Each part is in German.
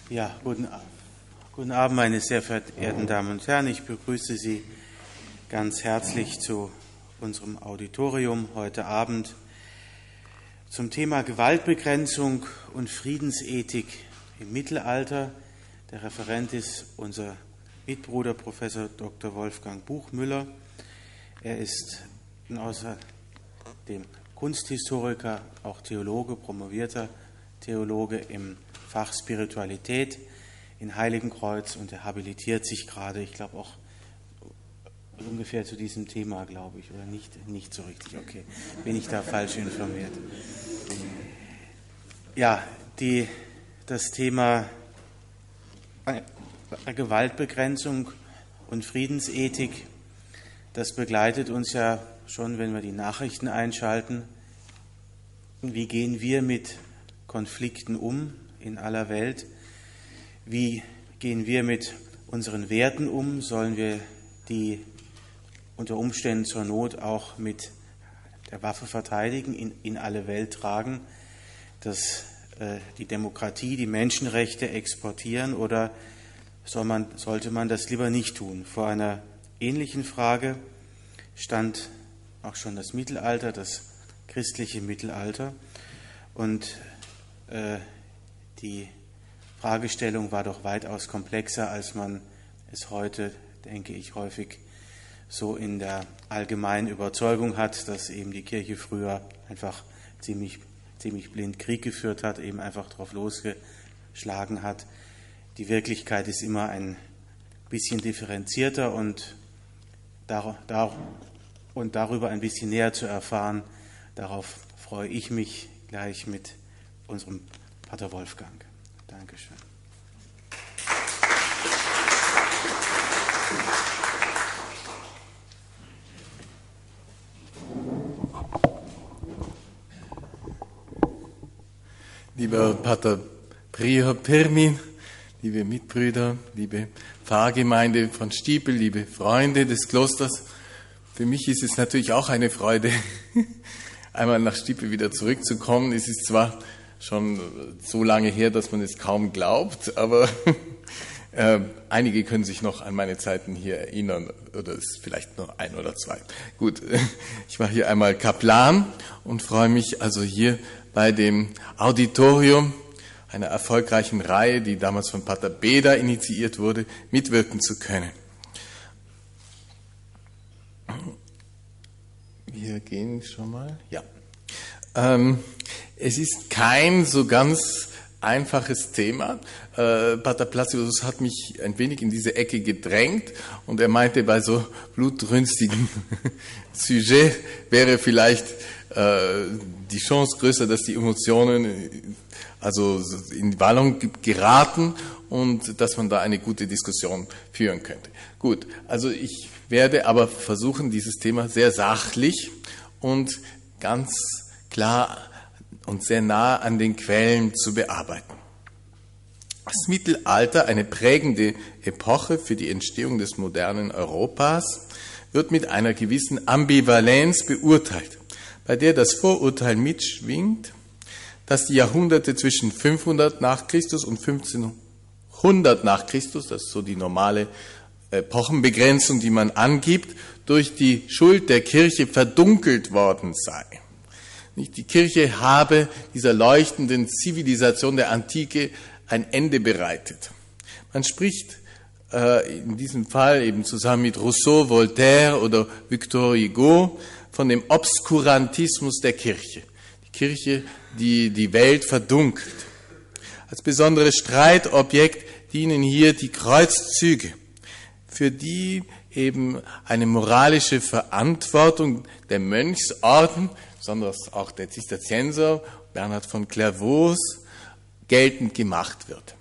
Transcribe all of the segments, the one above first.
Ja, guten Abend, meine sehr verehrten Damen und Herren. Ich begrüße Sie ganz herzlich zu unserem Auditorium heute Abend zum Thema Gewaltbegrenzung und Friedensethik im Mittelalter. Der Referent ist unser Mitbruder Professor Dr. Wolfgang Buchmüller. Er ist außer dem Kunsthistoriker auch Theologe, promovierter Theologe im Fach Spiritualität in Heiligenkreuz, und er habilitiert sich gerade, ich glaube auch ungefähr zu diesem Thema, glaube ich, oder nicht so richtig, okay, bin ich da falsch informiert. Ja, das Thema Gewaltbegrenzung und Friedensethik, das begleitet uns ja schon, wenn wir die Nachrichten einschalten. Wie gehen wir mit Konflikten um in aller Welt? Wie gehen wir mit unseren Werten um? Sollen wir die unter Umständen zur Not auch mit der Waffe verteidigen, in alle Welt tragen, die Demokratie, die Menschenrechte exportieren, oder sollte man das lieber nicht tun? Vor einer ähnlichen Frage stand auch schon das Mittelalter, das christliche Mittelalter, und die Fragestellung war doch weitaus komplexer, als man es heute, denke ich, häufig so in der allgemeinen Überzeugung hat, dass eben die Kirche früher einfach ziemlich blind Krieg geführt hat, eben einfach drauf losgeschlagen hat. Die Wirklichkeit ist immer ein bisschen differenzierter, und darüber ein bisschen näher zu erfahren, darauf freue ich mich gleich mit unserem Pater Wolfgang. Dankeschön. Lieber Pater Prior Pirmin, liebe Mitbrüder, liebe Pfarrgemeinde von Stiepel, liebe Freunde des Klosters, für mich ist es natürlich auch eine Freude, einmal nach Stiepel wieder zurückzukommen. Es ist zwar schon so lange her, dass man es kaum glaubt, aber einige können sich noch an meine Zeiten hier erinnern, oder es ist vielleicht nur ein oder zwei. Gut, ich war hier einmal Kaplan und freue mich also hier bei dem Auditorium einer erfolgreichen Reihe, die damals von Pater Beda initiiert wurde, mitwirken zu können. Wir gehen schon mal. Ja. Es ist kein so ganz einfaches Thema. Pater Placidus hat mich ein wenig in diese Ecke gedrängt, und er meinte, bei so blutrünstigen Sujet wäre vielleicht die Chance größer, dass die Emotionen also in Wallung geraten und dass man da eine gute Diskussion führen könnte. Gut, also ich werde aber versuchen, dieses Thema sehr sachlich und ganz klar und sehr nah an den Quellen zu bearbeiten. Das Mittelalter, eine prägende Epoche für die Entstehung des modernen Europas, wird mit einer gewissen Ambivalenz beurteilt, bei der das Vorurteil mitschwingt, dass die Jahrhunderte zwischen 500 nach Christus und 1500 nach Christus, das ist so die normale Epochenbegrenzung, die man angibt, durch die Schuld der Kirche verdunkelt worden sei. Die Kirche habe dieser leuchtenden Zivilisation der Antike ein Ende bereitet. Man spricht in diesem Fall eben zusammen mit Rousseau, Voltaire oder Victor Hugo von dem Obskurantismus der Kirche. Die Kirche, die die Welt verdunkelt. Als besonderes Streitobjekt dienen hier die Kreuzzüge, für die eben eine moralische Verantwortung der Mönchsorden, besonders auch der Zisterzienser, Bernhard von Clairvaux, geltend gemacht wird.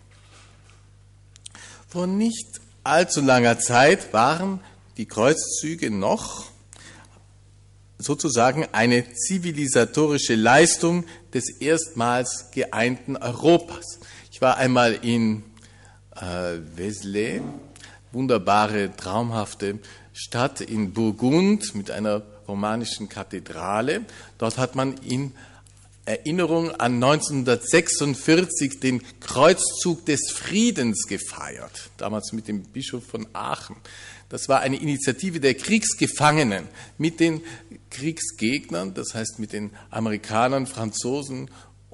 Vor nicht allzu langer Zeit waren die Kreuzzüge noch sozusagen eine zivilisatorische Leistung des erstmals geeinten Europas. Ich war einmal in Vézelay, wunderbare, traumhafte Stadt in Burgund mit einer romanischen Kathedrale. Dort hat man in Erinnerung an 1946 den Kreuzzug des Friedens gefeiert, damals mit dem Bischof von Aachen. Das war eine Initiative der Kriegsgefangenen mit den Kriegsgegnern, das heißt mit den Amerikanern, Franzosen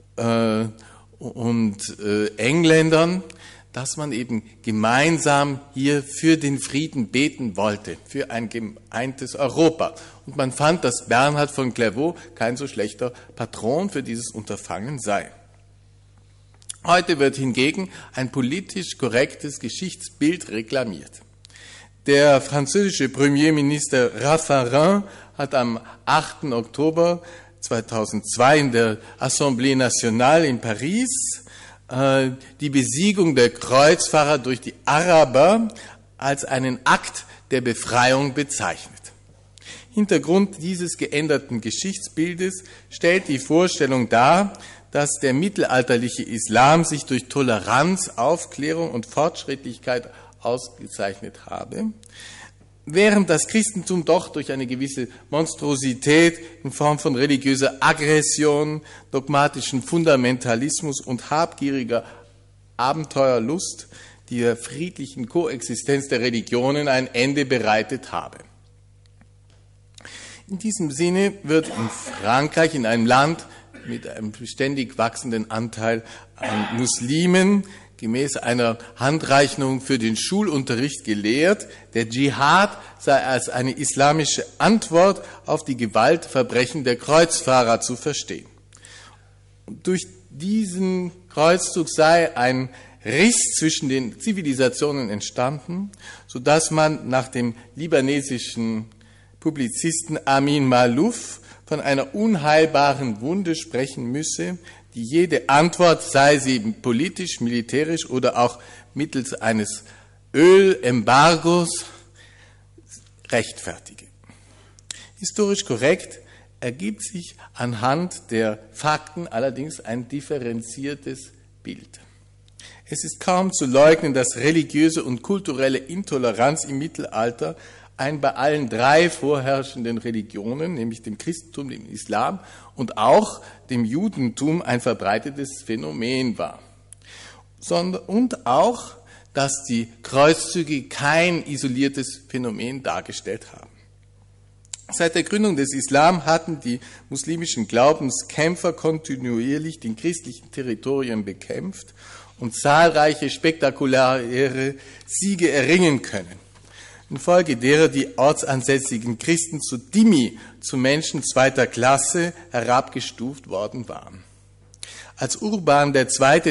und Engländern, dass man eben gemeinsam hier für den Frieden beten wollte, für ein geeintes Europa. Und man fand, dass Bernhard von Clairvaux kein so schlechter Patron für dieses Unterfangen sei. Heute wird hingegen ein politisch korrektes Geschichtsbild reklamiert. Der französische Premierminister Raffarin hat am 8. Oktober 2002 in der Assemblée Nationale in Paris die Besiegung der Kreuzfahrer durch die Araber als einen Akt der Befreiung bezeichnet. Hintergrund dieses geänderten Geschichtsbildes stellt die Vorstellung dar, dass der mittelalterliche Islam sich durch Toleranz, Aufklärung und Fortschrittlichkeit ausgezeichnet habe, während das Christentum doch durch eine gewisse Monstrosität in Form von religiöser Aggression, dogmatischen Fundamentalismus und habgieriger Abenteuerlust der friedlichen Koexistenz der Religionen ein Ende bereitet habe. In diesem Sinne wird in Frankreich, in einem Land mit einem ständig wachsenden Anteil an Muslimen, gemäß einer Handreichung für den Schulunterricht gelehrt, der Dschihad sei als eine islamische Antwort auf die Gewaltverbrechen der Kreuzfahrer zu verstehen. Und durch diesen Kreuzzug sei ein Riss zwischen den Zivilisationen entstanden, sodass man nach dem libanesischen Publizisten Amin Maalouf von einer unheilbaren Wunde sprechen müsse, die jede Antwort, sei sie politisch, militärisch oder auch mittels eines Ölembargos, rechtfertige. Historisch korrekt ergibt sich anhand der Fakten allerdings ein differenziertes Bild. Es ist kaum zu leugnen, dass religiöse und kulturelle Intoleranz im Mittelalter ein bei allen drei vorherrschenden Religionen, nämlich dem Christentum, dem Islam und auch dem Judentum, ein verbreitetes Phänomen war. Und auch, dass die Kreuzzüge kein isoliertes Phänomen dargestellt haben. Seit der Gründung des Islam hatten die muslimischen Glaubenskämpfer kontinuierlich den christlichen Territorien bekämpft und zahlreiche spektakuläre Siege erringen können, infolge derer die ortsansässigen Christen zu Dhimmi, zu Menschen zweiter Klasse, herabgestuft worden waren. Als Urban II.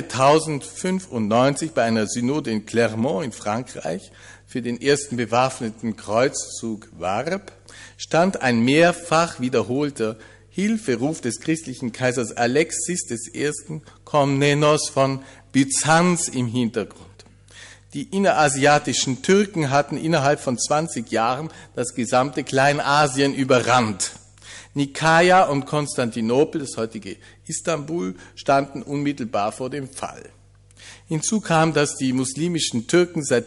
1095 bei einer Synode in Clermont in Frankreich für den ersten bewaffneten Kreuzzug warb, stand ein mehrfach wiederholter Hilferuf des christlichen Kaisers Alexis I. Komnenos von Byzanz im Hintergrund. Die innerasiatischen Türken hatten innerhalb von 20 Jahren das gesamte Kleinasien überrannt. Nikaia und Konstantinopel, das heutige Istanbul, standen unmittelbar vor dem Fall. Hinzu kam, dass die muslimischen Türken seit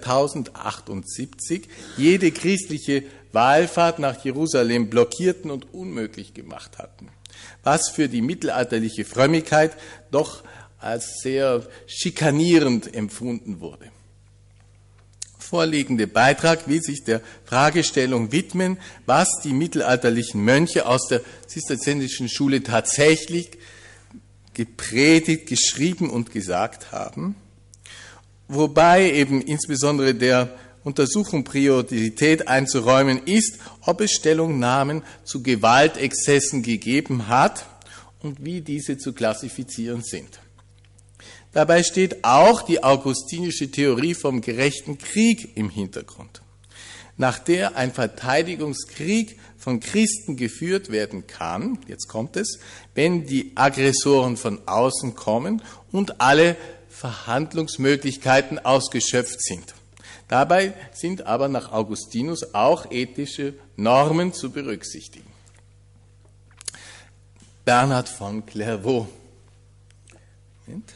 1078 jede christliche Wallfahrt nach Jerusalem blockierten und unmöglich gemacht hatten, was für die mittelalterliche Frömmigkeit doch als sehr schikanierend empfunden wurde. Vorliegende Beitrag will sich der Fragestellung widmen, was die mittelalterlichen Mönche aus der zisterzienserischen Schule tatsächlich gepredigt, geschrieben und gesagt haben, wobei eben insbesondere der Untersuchung Priorität einzuräumen ist, ob es Stellungnahmen zu Gewaltexzessen gegeben hat und wie diese zu klassifizieren sind. Dabei steht auch die augustinische Theorie vom gerechten Krieg im Hintergrund, nach der ein Verteidigungskrieg von Christen geführt werden kann, jetzt kommt es, wenn die Aggressoren von außen kommen und alle Verhandlungsmöglichkeiten ausgeschöpft sind. Dabei sind aber nach Augustinus auch ethische Normen zu berücksichtigen. Bernhard von Clairvaux. Moment.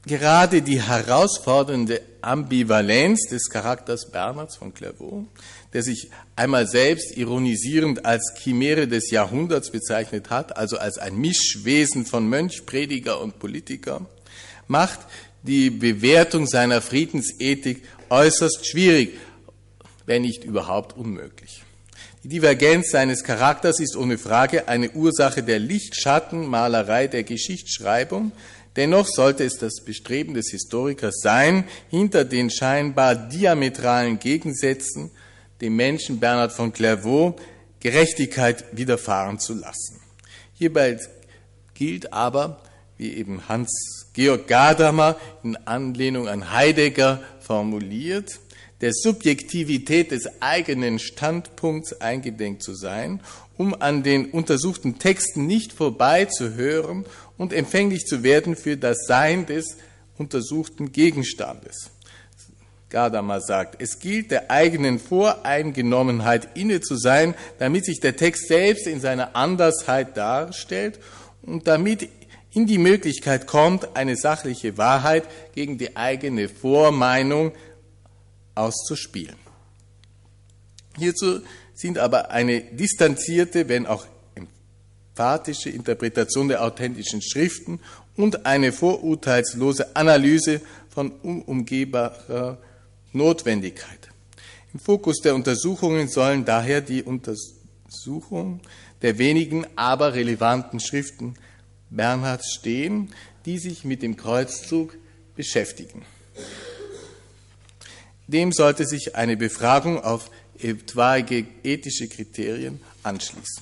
gerade die herausfordernde Ambivalenz des Charakters Bernhards von Clairvaux, der sich einmal selbst ironisierend als Chimäre des Jahrhunderts bezeichnet hat, also als ein Mischwesen von Mönch, Prediger und Politiker, macht die Bewertung seiner Friedensethik äußerst schwierig, wenn nicht überhaupt unmöglich. Die Divergenz seines Charakters ist ohne Frage eine Ursache der Lichtschattenmalerei der Geschichtsschreibung. Dennoch sollte es das Bestreben des Historikers sein, hinter den scheinbar diametralen Gegensätzen dem Menschen Bernhard von Clairvaux Gerechtigkeit widerfahren zu lassen. Hierbei gilt aber, wie eben Hans-Georg Gadamer in Anlehnung an Heidegger formuliert, der Subjektivität des eigenen Standpunkts eingedenk zu sein, um an den untersuchten Texten nicht vorbeizuhören und empfänglich zu werden für das Sein des untersuchten Gegenstandes. Gadamer sagt, es gilt der eigenen Voreingenommenheit inne zu sein, damit sich der Text selbst in seiner Andersheit darstellt und damit in die Möglichkeit kommt, eine sachliche Wahrheit gegen die eigene Vormeinung auszuspielen. Hierzu sind aber eine distanzierte, wenn auch emphatische Interpretation der authentischen Schriften und eine vorurteilslose Analyse von unumgehbarer Notwendigkeit. Im Fokus der Untersuchungen sollen daher die Untersuchung der wenigen, aber relevanten Schriften Bernhards stehen, die sich mit dem Kreuzzug beschäftigen. Dem sollte sich eine Befragung auf etwaige ethische Kriterien anschließen.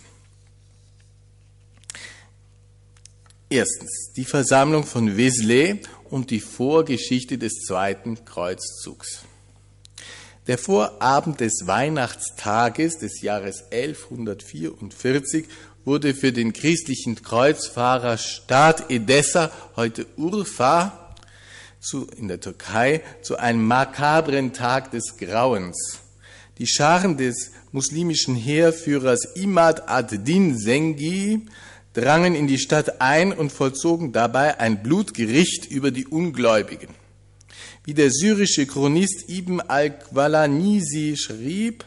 Erstens, die Versammlung von Vézelay und die Vorgeschichte des Zweiten Kreuzzugs. Der Vorabend des Weihnachtstages des Jahres 1144 wurde für den christlichen Kreuzfahrerstaat Edessa, heute Urfa, in der Türkei, zu einem makabren Tag des Grauens. Die Scharen des muslimischen Heerführers Imad ad-Din Zengi drangen in die Stadt ein und vollzogen dabei ein Blutgericht über die Ungläubigen. Wie der syrische Chronist Ibn al-Qalanisi schrieb,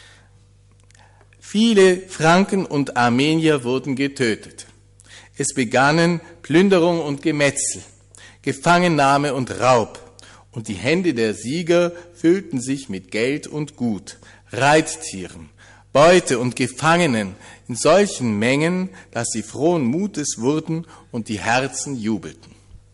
viele Franken und Armenier wurden getötet. Es begannen Plünderung und Gemetzel, Gefangennahme und Raub, und die Hände der Sieger füllten sich mit Geld und Gut, Reittieren, Beute und Gefangenen in solchen Mengen, dass sie frohen Mutes wurden und die Herzen jubelten.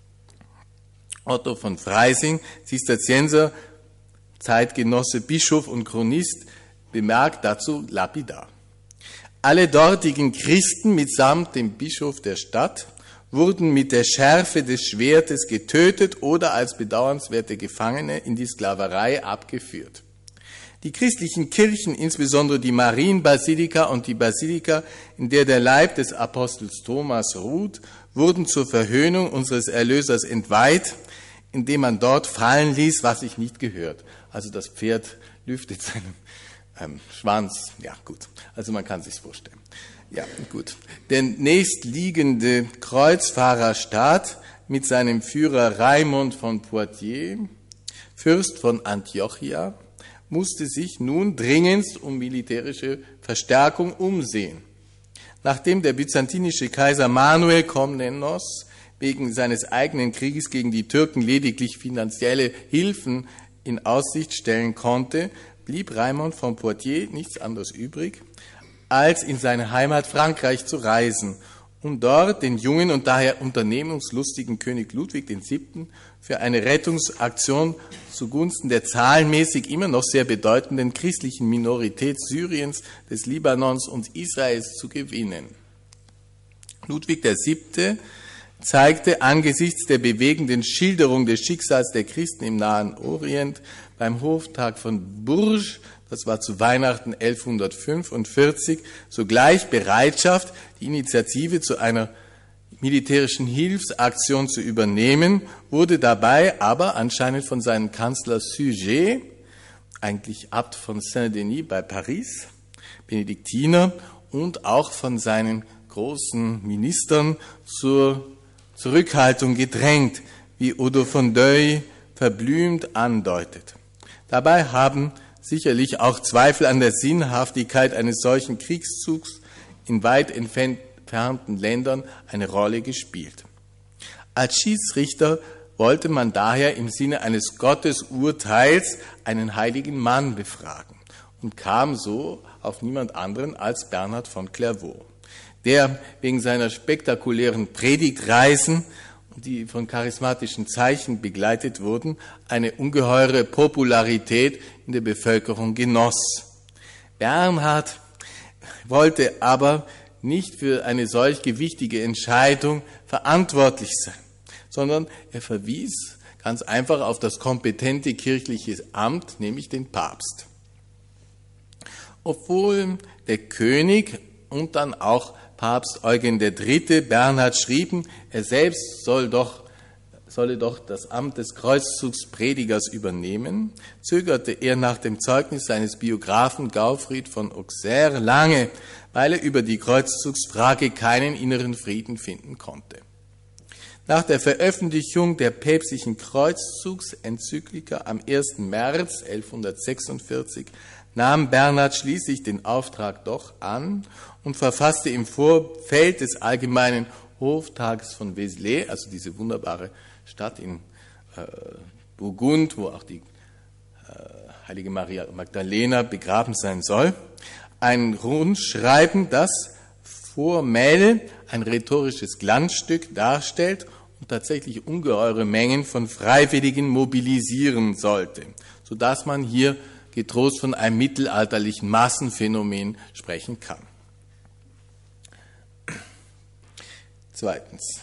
Otto von Freising, Zisterzienser, Zeitgenosse, Bischof und Chronist, bemerkt dazu lapidar: Alle dortigen Christen mitsamt dem Bischof der Stadt wurden mit der Schärfe des Schwertes getötet oder als bedauernswerte Gefangene in die Sklaverei abgeführt. Die christlichen Kirchen, insbesondere die Marienbasilika und die Basilika, in der der Leib des Apostels Thomas ruht, wurden zur Verhöhnung unseres Erlösers entweiht, indem man dort fallen ließ, was sich nicht gehört. Also das Pferd lüftet seinen Schwanz. Ja, gut. Also man kann sich's vorstellen. Ja, gut. Der nächstliegende Kreuzfahrerstaat mit seinem Führer Raimund von Poitiers, Fürst von Antiochia, musste sich nun dringendst um militärische Verstärkung umsehen. Nachdem der byzantinische Kaiser Manuel Komnenos wegen seines eigenen Krieges gegen die Türken lediglich finanzielle Hilfen in Aussicht stellen konnte, blieb Raimund von Poitiers nichts anderes übrig, als in seine Heimat Frankreich zu reisen, um dort den jungen und daher unternehmungslustigen König Ludwig VII. Für eine Rettungsaktion zugunsten der zahlenmäßig immer noch sehr bedeutenden christlichen Minorität Syriens, des Libanons und Israels zu gewinnen. Ludwig VII. Zeigte angesichts der bewegenden Schilderung des Schicksals der Christen im Nahen Orient beim Hoftag von Bourges, das war zu Weihnachten 1145, sogleich Bereitschaft, die Initiative zu einer militärischen Hilfsaktion zu übernehmen, wurde dabei aber anscheinend von seinem Kanzler Suger, eigentlich Abt von Saint-Denis bei Paris, Benediktiner, und auch von seinen großen Ministern zur Zurückhaltung gedrängt, wie Odo von Deuil verblümt andeutet. Dabei haben sicherlich auch Zweifel an der Sinnhaftigkeit eines solchen Kriegszugs in weit entfernten Ländern eine Rolle gespielt. Als Schiedsrichter wollte man daher im Sinne eines Gottesurteils einen heiligen Mann befragen und kam so auf niemand anderen als Bernhard von Clairvaux, der wegen seiner spektakulären Predigtreisen, die von charismatischen Zeichen begleitet wurden, eine ungeheure Popularität in der Bevölkerung genoss. Bernhard wollte aber nicht für eine solch gewichtige Entscheidung verantwortlich sein, sondern er verwies ganz einfach auf das kompetente kirchliche Amt, nämlich den Papst. Obwohl der König und dann auch Papst Eugen III. Bernhard schrieben, er selbst solle doch das Amt des Kreuzzugspredigers übernehmen, zögerte er nach dem Zeugnis seines Biografen Gaufried von Auxerre lange, weil er über die Kreuzzugsfrage keinen inneren Frieden finden konnte. Nach der Veröffentlichung der päpstlichen Kreuzzugsenzyklika am 1. März 1146 nahm Bernhard schließlich den Auftrag doch an und verfasste im Vorfeld des allgemeinen Hoftages von Vézelay, also diese wunderbare Stadt in Burgund, wo auch die heilige Maria Magdalena begraben sein soll, ein Rundschreiben, das formell ein rhetorisches Glanzstück darstellt und tatsächlich ungeheure Mengen von Freiwilligen mobilisieren sollte, sodass man hier getrost von einem mittelalterlichen Massenphänomen sprechen kann. Zweitens.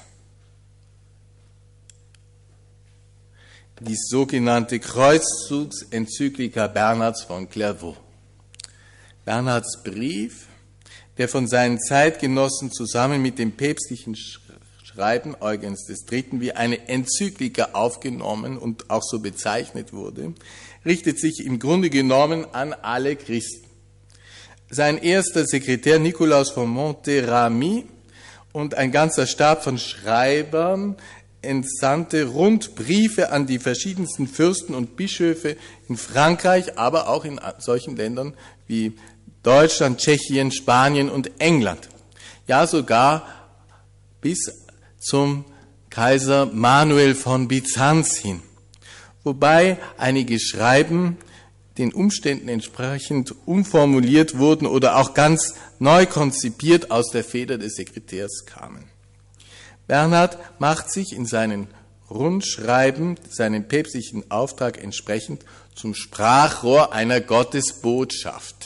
Die sogenannte Kreuzzugsenzyklika Bernhards von Clairvaux. Bernhards Brief, der von seinen Zeitgenossen zusammen mit dem päpstlichen Schreiben Eugens III. Wie eine Enzyklika aufgenommen und auch so bezeichnet wurde, richtet sich im Grunde genommen an alle Christen. Sein erster Sekretär Nikolaus von Monterami und ein ganzer Stab von Schreibern entsandte Rundbriefe an die verschiedensten Fürsten und Bischöfe in Frankreich, aber auch in solchen Ländern wie Deutschland, Tschechien, Spanien und England. Ja, sogar bis zum Kaiser Manuel von Byzanz hin. Wobei einige Schreiben den Umständen entsprechend umformuliert wurden oder auch ganz neu konzipiert aus der Feder des Sekretärs kamen. Bernhard macht sich in seinen Rundschreiben seinem päpstlichen Auftrag entsprechend zum Sprachrohr einer Gottesbotschaft.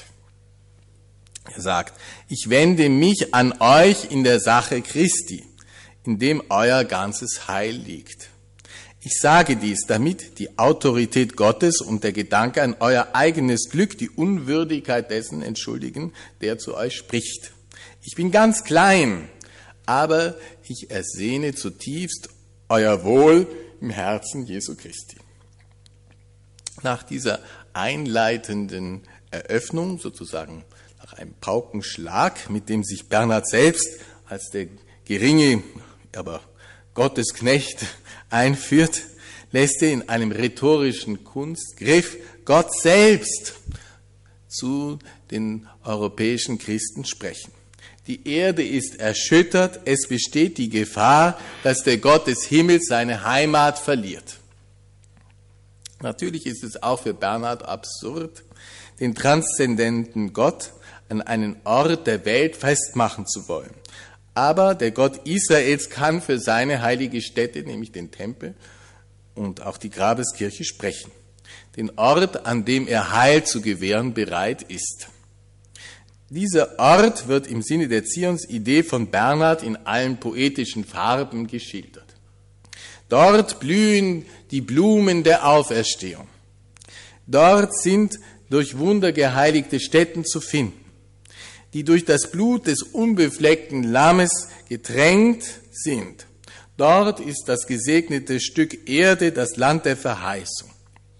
Er sagt, ich wende mich an euch in der Sache Christi, in dem euer ganzes Heil liegt. Ich sage dies, damit die Autorität Gottes und der Gedanke an euer eigenes Glück die Unwürdigkeit dessen entschuldigen, der zu euch spricht. Ich bin ganz klein, aber ich ersehne zutiefst euer Wohl im Herzen Jesu Christi. Nach dieser einleitenden Eröffnung, sozusagen nach einem Paukenschlag, mit dem sich Bernhard selbst als der geringe, aber Gottesknecht einführt, lässt er in einem rhetorischen Kunstgriff Gott selbst zu den europäischen Christen sprechen. Die Erde ist erschüttert, es besteht die Gefahr, dass der Gott des Himmels seine Heimat verliert. Natürlich ist es auch für Bernhard absurd, den transzendenten Gott an einen Ort der Welt festmachen zu wollen. Aber der Gott Israels kann für seine heilige Stätte, nämlich den Tempel und auch die Grabeskirche, sprechen. Den Ort, an dem er Heil zu gewähren bereit ist. Dieser Ort wird im Sinne der Zionsidee von Bernhard in allen poetischen Farben geschildert. Dort blühen die Blumen der Auferstehung. Dort sind durch Wunder geheiligte Stätten zu finden, die durch das Blut des unbefleckten Lammes getränkt sind. Dort ist das gesegnete Stück Erde, das Land der Verheißung.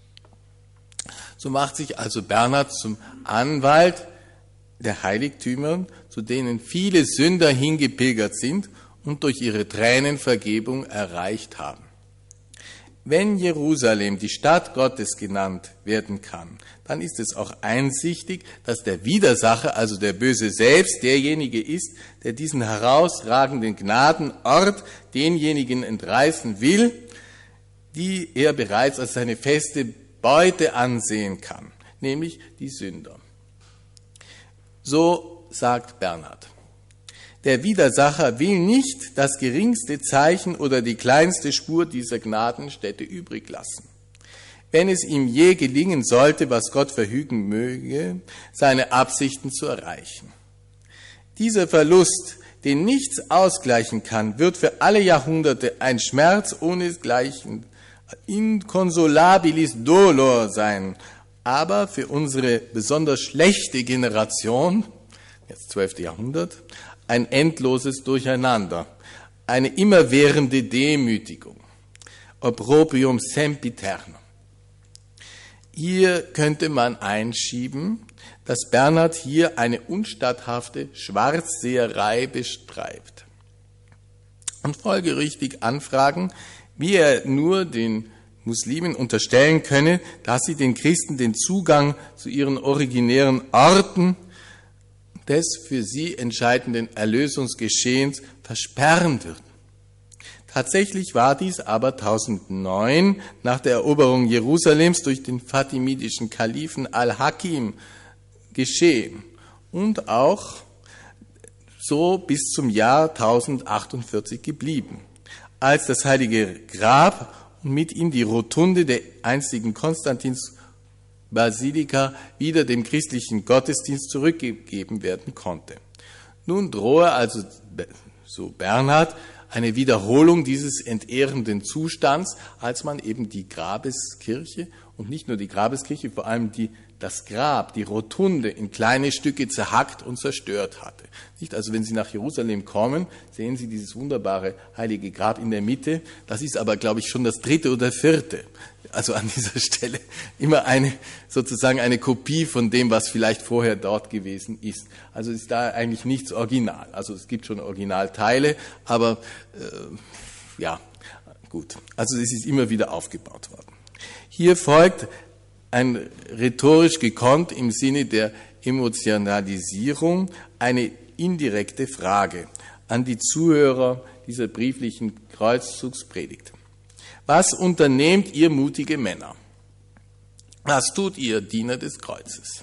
So macht sich also Bernhard zum Anwalt der Heiligtümer, zu denen viele Sünder hingepilgert sind und durch ihre Tränen Vergebung erreicht haben. wenn Jerusalem die Stadt Gottes genannt werden kann, dann ist es auch einsichtig, dass der Widersacher, also der Böse selbst, derjenige ist, der diesen herausragenden Gnadenort denjenigen entreißen will, die er bereits als seine feste Beute ansehen kann, nämlich die Sünder. So sagt Bernhard. Der Widersacher will nicht das geringste Zeichen oder die kleinste Spur dieser Gnadenstätte übrig lassen. Wenn es ihm je gelingen sollte, was Gott verhüten möge, seine Absichten zu erreichen. Dieser Verlust, den nichts ausgleichen kann, wird für alle Jahrhunderte ein Schmerz ohnesgleichen, inconsolabilis dolor sein, aber für unsere besonders schlechte Generation, jetzt 12. Jahrhundert, ein endloses Durcheinander, eine immerwährende Demütigung, opprobrium sempiternum. Hier könnte man einschieben, dass Bernhard hier eine unstatthafte Schwarzseherei bestreibt und folgerichtig anfragen, wie er nur den Muslimen unterstellen könne, dass sie den Christen den Zugang zu ihren originären Orten des für sie entscheidenden Erlösungsgeschehens versperren würden. Tatsächlich war dies aber 1009 nach der Eroberung Jerusalems durch den fatimidischen Kalifen Al-Hakim geschehen und auch so bis zum Jahr 1048 geblieben, als das heilige Grab und mit ihm die Rotunde der einstigen Konstantins Basilika wieder dem christlichen Gottesdienst zurückgegeben werden konnte. Nun drohe also, so Bernhard, eine Wiederholung dieses entehrenden Zustands, als man eben die Grabeskirche und nicht nur die Grabeskirche, vor allem das Grab, die Rotunde in kleine Stücke zerhackt und zerstört hatte. Nicht? Also wenn Sie nach Jerusalem kommen, sehen Sie dieses wunderbare heilige Grab in der Mitte. Das ist aber, glaube ich, schon das 3. oder 4. Also an dieser Stelle immer sozusagen eine Kopie von dem, was vielleicht vorher dort gewesen ist. Also ist da eigentlich nichts Original. Also es gibt schon Originalteile, aber ja, gut. Also es ist immer wieder aufgebaut worden. Hier folgt ein rhetorisch gekonnt im Sinne der Emotionalisierung eine indirekte Frage an die Zuhörer dieser brieflichen Kreuzzugspredigt. Was unternehmt ihr mutige Männer? Was tut ihr, Diener des Kreuzes?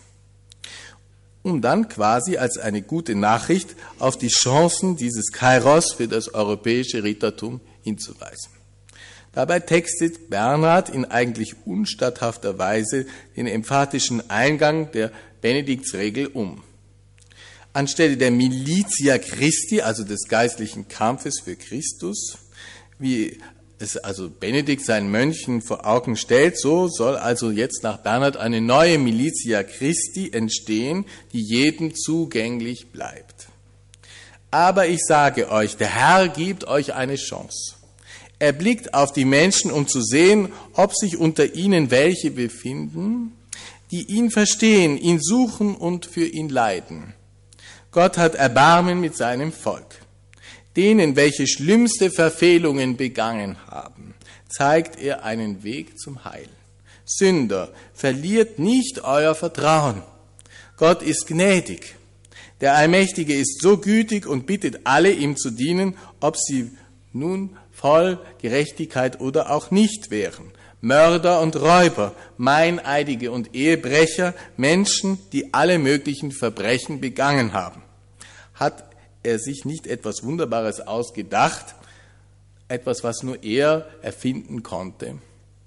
Um dann quasi als eine gute Nachricht auf die Chancen dieses Kairos für das europäische Rittertum hinzuweisen. Dabei textet Bernhard in eigentlich unstatthafter Weise den emphatischen Eingang der Benediktsregel um. Anstelle der Militia Christi, also des geistlichen Kampfes für Christus, wie es also Benedikt seinen Mönchen vor Augen stellt, so soll also jetzt nach Bernhard eine neue Militia Christi entstehen, die jedem zugänglich bleibt. Aber ich sage euch, der Herr gibt euch eine Chance. Er blickt auf die Menschen, um zu sehen, ob sich unter ihnen welche befinden, die ihn verstehen, ihn suchen und für ihn leiden. Gott hat Erbarmen mit seinem Volk. Denen, welche schlimmste Verfehlungen begangen haben, zeigt er einen Weg zum Heil. Sünder, verliert nicht euer Vertrauen. Gott ist gnädig. Der Allmächtige ist so gütig und bittet alle, ihm zu dienen, ob sie nun voll Gerechtigkeit oder auch nicht wären. Mörder und Räuber, Meineidige und Ehebrecher, Menschen, die alle möglichen Verbrechen begangen haben. Hat er sich nicht etwas Wunderbares ausgedacht, etwas, was nur er erfinden konnte?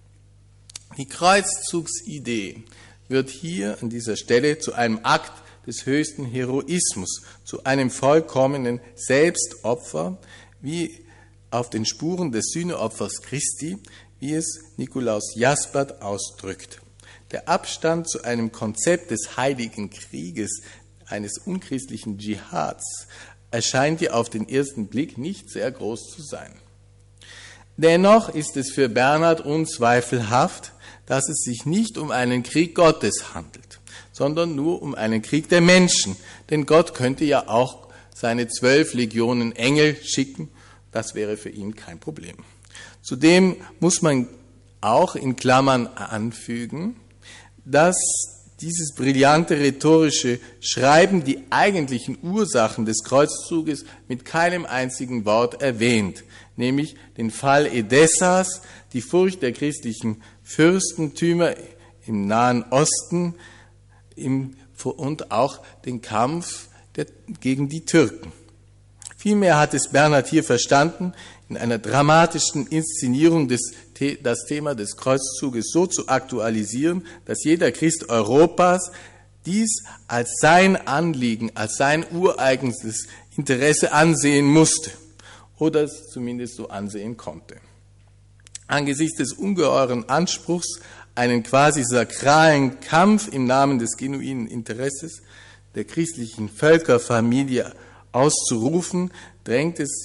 Die Kreuzzugsidee wird hier an dieser Stelle zu einem Akt des höchsten Heroismus, zu einem vollkommenen Selbstopfer, wie auf den Spuren des Sühneopfers Christi, wie es Nikolaus Jaspert ausdrückt. Der Abstand zu einem Konzept des heiligen Krieges, eines unchristlichen Dschihads, erscheint hier auf den ersten Blick nicht sehr groß zu sein. Dennoch ist es für Bernhard unzweifelhaft, dass es sich nicht um einen Krieg Gottes handelt, sondern nur um einen Krieg der Menschen. Denn Gott könnte ja auch seine 12 Legionen Engel schicken, das wäre für ihn kein Problem. Zudem muss man auch in Klammern anfügen, dass dieses brillante rhetorische Schreiben die eigentlichen Ursachen des Kreuzzuges mit keinem einzigen Wort erwähnt, nämlich den Fall Edessas, die Furcht der christlichen Fürstentümer im Nahen Osten und auch den Kampf gegen die Türken. Vielmehr hat es Bernhard hier verstanden, in einer dramatischen Inszenierung das Thema des Kreuzzuges so zu aktualisieren, dass jeder Christ Europas dies als sein Anliegen, als sein ureigenes Interesse ansehen musste oder es zumindest so ansehen konnte. Angesichts des ungeheuren Anspruchs, einen quasi sakralen Kampf im Namen des genuinen Interesses der christlichen Völkerfamilie auszurufen, drängt es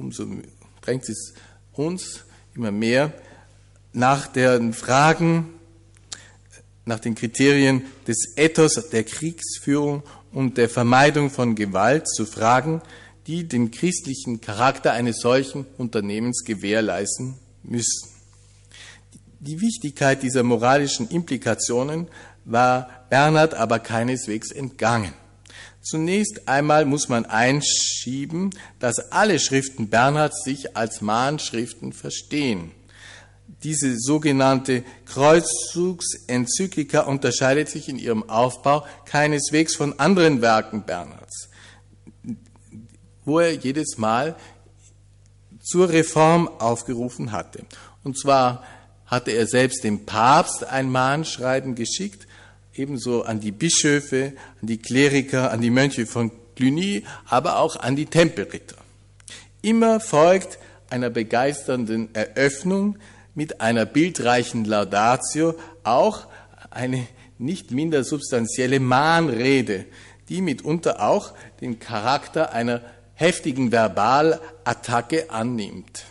uns immer mehr nach den Fragen, nach den Kriterien des Ethos der Kriegsführung und der Vermeidung von Gewalt zu fragen, die den christlichen Charakter eines solchen Unternehmens gewährleisten müssen. Die Wichtigkeit dieser moralischen Implikationen war Bernhard aber keineswegs entgangen. Zunächst einmal muss man einschieben, dass alle Schriften Bernhards sich als Mahnschriften verstehen. Diese sogenannte Kreuzzugsenzyklika unterscheidet sich in ihrem Aufbau keineswegs von anderen Werken Bernhards, wo er jedes Mal zur Reform aufgerufen hatte. Und zwar hatte er selbst dem Papst ein Mahnschreiben geschickt, ebenso an die Bischöfe, an die Kleriker, an die Mönche von Cluny, aber auch an die Tempelritter. Immer folgt einer begeisternden Eröffnung mit einer bildreichen Laudatio auch eine nicht minder substanzielle Mahnrede, die mitunter auch den Charakter einer heftigen Verbalattacke annimmt.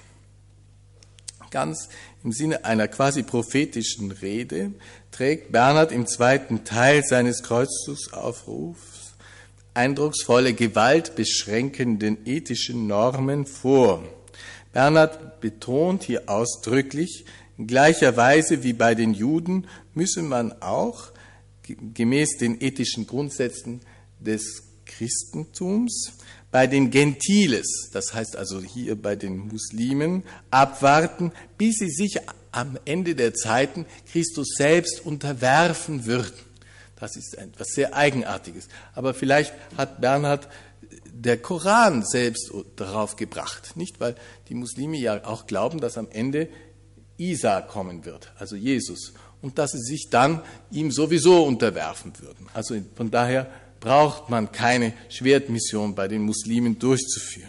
Ganz im Sinne einer quasi prophetischen Rede trägt Bernhard im zweiten Teil seines Kreuzzugsaufrufs eindrucksvolle gewaltbeschränkenden ethischen Normen vor. Bernhard betont hier ausdrücklich, in gleicher Weise wie bei den Juden müsse man auch gemäß den ethischen Grundsätzen des Christentums bei den Gentiles, das heißt also hier bei den Muslimen, abwarten, bis sie sich am Ende der Zeiten Christus selbst unterwerfen würden. Das ist etwas sehr Eigenartiges. Aber vielleicht hat Bernhard der Koran selbst darauf gebracht, nicht? Weil die Muslime ja auch glauben, dass am Ende Isa kommen wird, also Jesus, und dass sie sich dann ihm sowieso unterwerfen würden. Also von daher braucht man keine Schwertmission bei den Muslimen durchzuführen.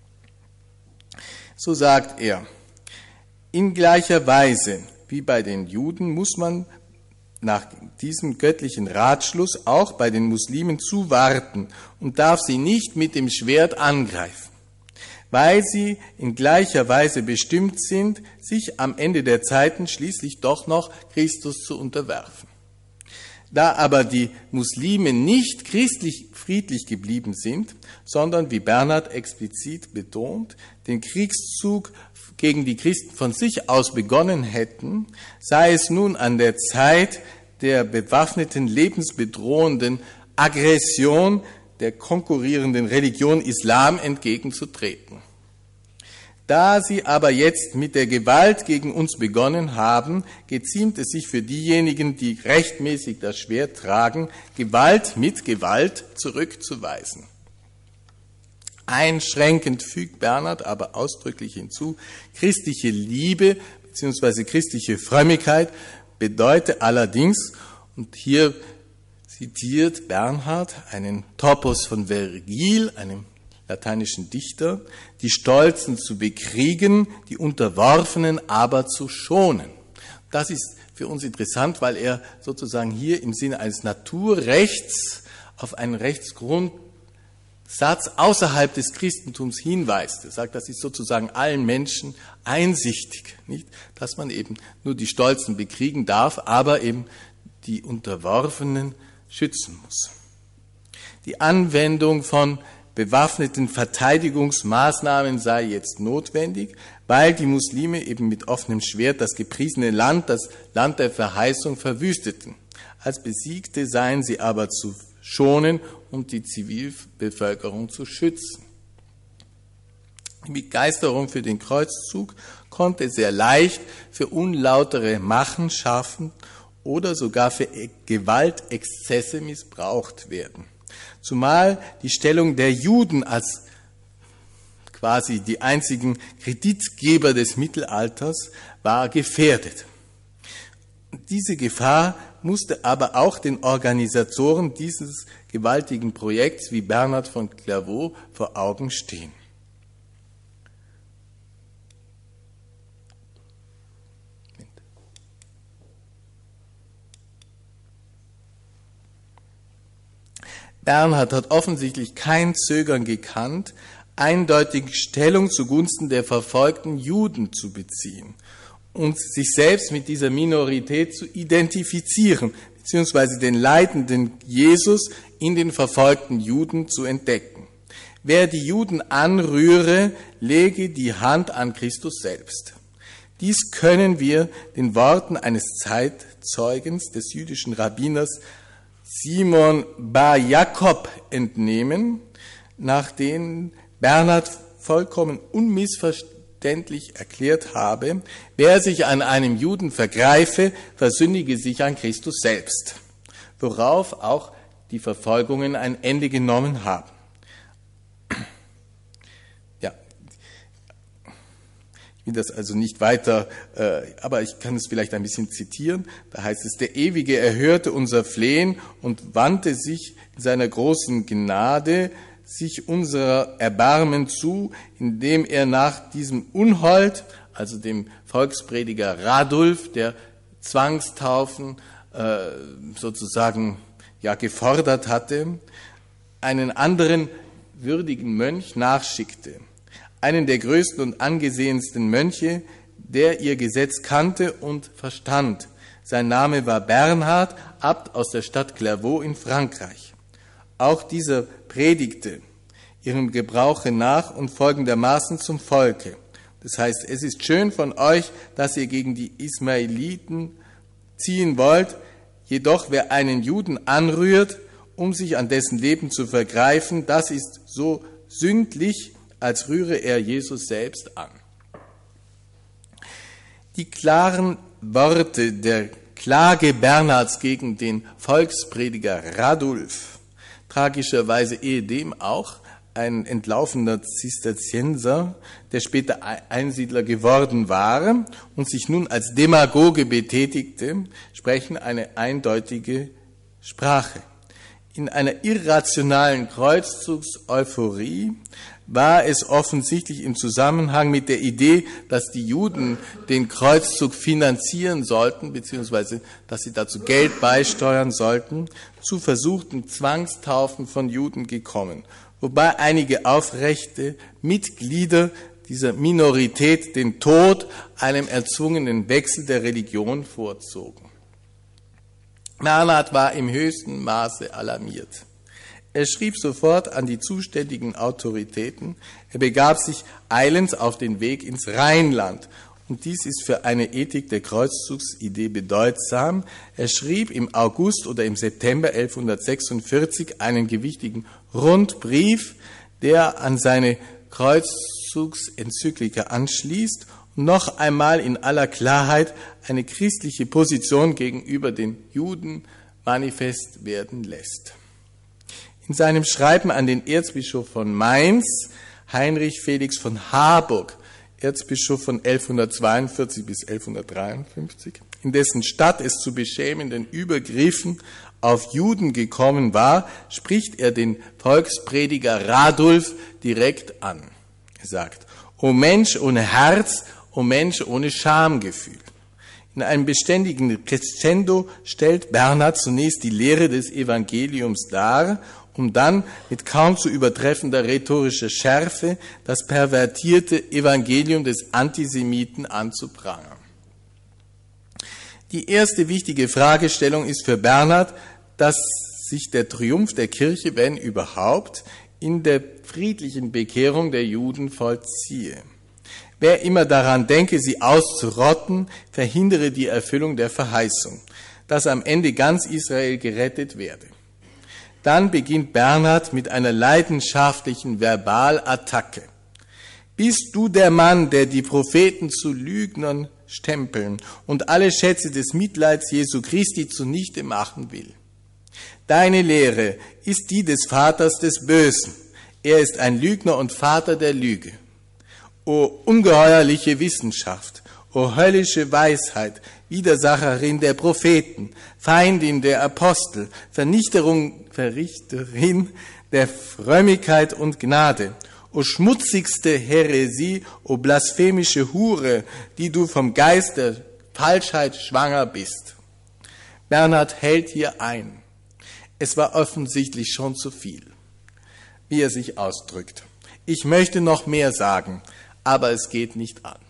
So sagt er, in gleicher Weise wie bei den Juden muss man nach diesem göttlichen Ratschluss auch bei den Muslimen zuwarten und darf sie nicht mit dem Schwert angreifen, weil sie in gleicher Weise bestimmt sind, sich am Ende der Zeiten schließlich doch noch Christus zu unterwerfen. Da aber die Muslime nicht christlich friedlich geblieben sind, sondern, wie Bernhard explizit betont, den Kriegszug gegen die Christen von sich aus begonnen hätten, sei es nun an der Zeit der bewaffneten, lebensbedrohenden Aggression der konkurrierenden Religion Islam entgegenzutreten. Da sie aber jetzt mit der Gewalt gegen uns begonnen haben, geziemt es sich für diejenigen, die rechtmäßig das Schwert tragen, Gewalt mit Gewalt zurückzuweisen. Einschränkend fügt Bernhard aber ausdrücklich hinzu, christliche Liebe bzw. christliche Frömmigkeit bedeutet allerdings, und hier zitiert Bernhard einen Topos von Vergil, einem lateinischen Dichter, die Stolzen zu bekriegen, die Unterworfenen aber zu schonen. Das ist für uns interessant, weil er sozusagen hier im Sinne eines Naturrechts auf einen Rechtsgrundsatz außerhalb des Christentums hinweist. Er sagt, das ist sozusagen allen Menschen einsichtig, nicht? Dass man eben nur die Stolzen bekriegen darf, aber eben die Unterworfenen schützen muss. Die Anwendung von bewaffneten Verteidigungsmaßnahmen sei jetzt notwendig, weil die Muslime eben mit offenem Schwert das gepriesene Land, das Land der Verheißung, verwüsteten. Als Besiegte seien sie aber zu schonen und die Zivilbevölkerung zu schützen. Die Begeisterung für den Kreuzzug konnte sehr leicht für unlautere Machenschaften oder sogar für Gewaltexzesse missbraucht werden. Zumal die Stellung der Juden als quasi die einzigen Kreditgeber des Mittelalters war gefährdet. Diese Gefahr musste aber auch den Organisatoren dieses gewaltigen Projekts wie Bernhard von Clairvaux vor Augen stehen. Bernhard hat offensichtlich kein Zögern gekannt, eindeutig Stellung zugunsten der verfolgten Juden zu beziehen und sich selbst mit dieser Minorität zu identifizieren, beziehungsweise den leidenden Jesus in den verfolgten Juden zu entdecken. Wer die Juden anrühre, lege die Hand an Christus selbst. Dies können wir den Worten eines Zeitzeugens des jüdischen Rabbiners Simon Bar Jakob entnehmen, nach denen Bernhard vollkommen unmissverständlich erklärt habe, wer sich an einem Juden vergreife, versündige sich an Christus selbst, worauf auch die Verfolgungen ein Ende genommen haben. Ja, ich will das also nicht weiter, aber ich kann es vielleicht ein bisschen zitieren. Da heißt es, der Ewige erhörte unser Flehen und wandte sich in seiner großen Gnade sich unserer Erbarmen zu, indem er nach diesem Unhold, also dem Volksprediger Radulf, der Zwangstaufen sozusagen gefordert hatte, einen anderen würdigen Mönch nachschickte. Einen der größten und angesehensten Mönche, der ihr Gesetz kannte und verstand. Sein Name war Bernhard, Abt aus der Stadt Clairvaux in Frankreich. Auch dieser predigte ihrem Gebrauche nach und folgendermaßen zum Volke. Das heißt, es ist schön von euch, dass ihr gegen die Ismaeliten ziehen wollt, jedoch wer einen Juden anrührt, um sich an dessen Leben zu vergreifen, das ist so sündlich, als rühre er Jesus selbst an. Die klaren Worte der Klage Bernhards gegen den Volksprediger Radulf, tragischerweise ehedem auch ein entlaufener Zisterzienser, der später Einsiedler geworden war und sich nun als Demagoge betätigte, sprechen eine eindeutige Sprache. In einer irrationalen Kreuzzugseuphorie war es offensichtlich im Zusammenhang mit der Idee, dass die Juden den Kreuzzug finanzieren sollten, beziehungsweise dass sie dazu Geld beisteuern sollten, zu versuchten Zwangstaufen von Juden gekommen, wobei einige aufrechte Mitglieder dieser Minorität den Tod einem erzwungenen Wechsel der Religion vorzogen. Bernhard war im höchsten Maße alarmiert. Er schrieb sofort an die zuständigen Autoritäten. Er begab sich eilends auf den Weg ins Rheinland. Und dies ist für eine Ethik der Kreuzzugsidee bedeutsam. Er schrieb im August oder im September 1146 einen gewichtigen Rundbrief, der an seine Kreuzzugsenzyklika anschließt und noch einmal in aller Klarheit eine christliche Position gegenüber den Juden manifest werden lässt. In seinem Schreiben an den Erzbischof von Mainz, Heinrich Felix von Harburg, Erzbischof von 1142 bis 1153, in dessen Stadt es zu beschämenden Übergriffen auf Juden gekommen war, spricht er den Volksprediger Radulf direkt an. Er sagt, O Mensch ohne Herz, O Mensch ohne Schamgefühl. In einem beständigen Crescendo stellt Bernhard zunächst die Lehre des Evangeliums dar, um dann mit kaum zu übertreffender rhetorischer Schärfe das pervertierte Evangelium des Antisemiten anzuprangern. Die erste wichtige Fragestellung ist für Bernhard, dass sich der Triumph der Kirche, wenn überhaupt, in der friedlichen Bekehrung der Juden vollziehe. Wer immer daran denke, sie auszurotten, verhindere die Erfüllung der Verheißung, dass am Ende ganz Israel gerettet werde. Dann beginnt Bernhard mit einer leidenschaftlichen Verbalattacke. Bist du der Mann, der die Propheten zu Lügnern stempeln und alle Schätze des Mitleids Jesu Christi zunichte machen will? Deine Lehre ist die des Vaters des Bösen. Er ist ein Lügner und Vater der Lüge. O ungeheuerliche Wissenschaft, o höllische Weisheit, Widersacherin der Propheten, Feindin der Apostel, Vernichterin der Frömmigkeit und Gnade, o schmutzigste Häresie, o blasphemische Hure, die du vom Geist der Falschheit schwanger bist. Bernhard hält hier ein. Es war offensichtlich schon zu viel, wie er sich ausdrückt. Ich möchte noch mehr sagen, aber es geht nicht an.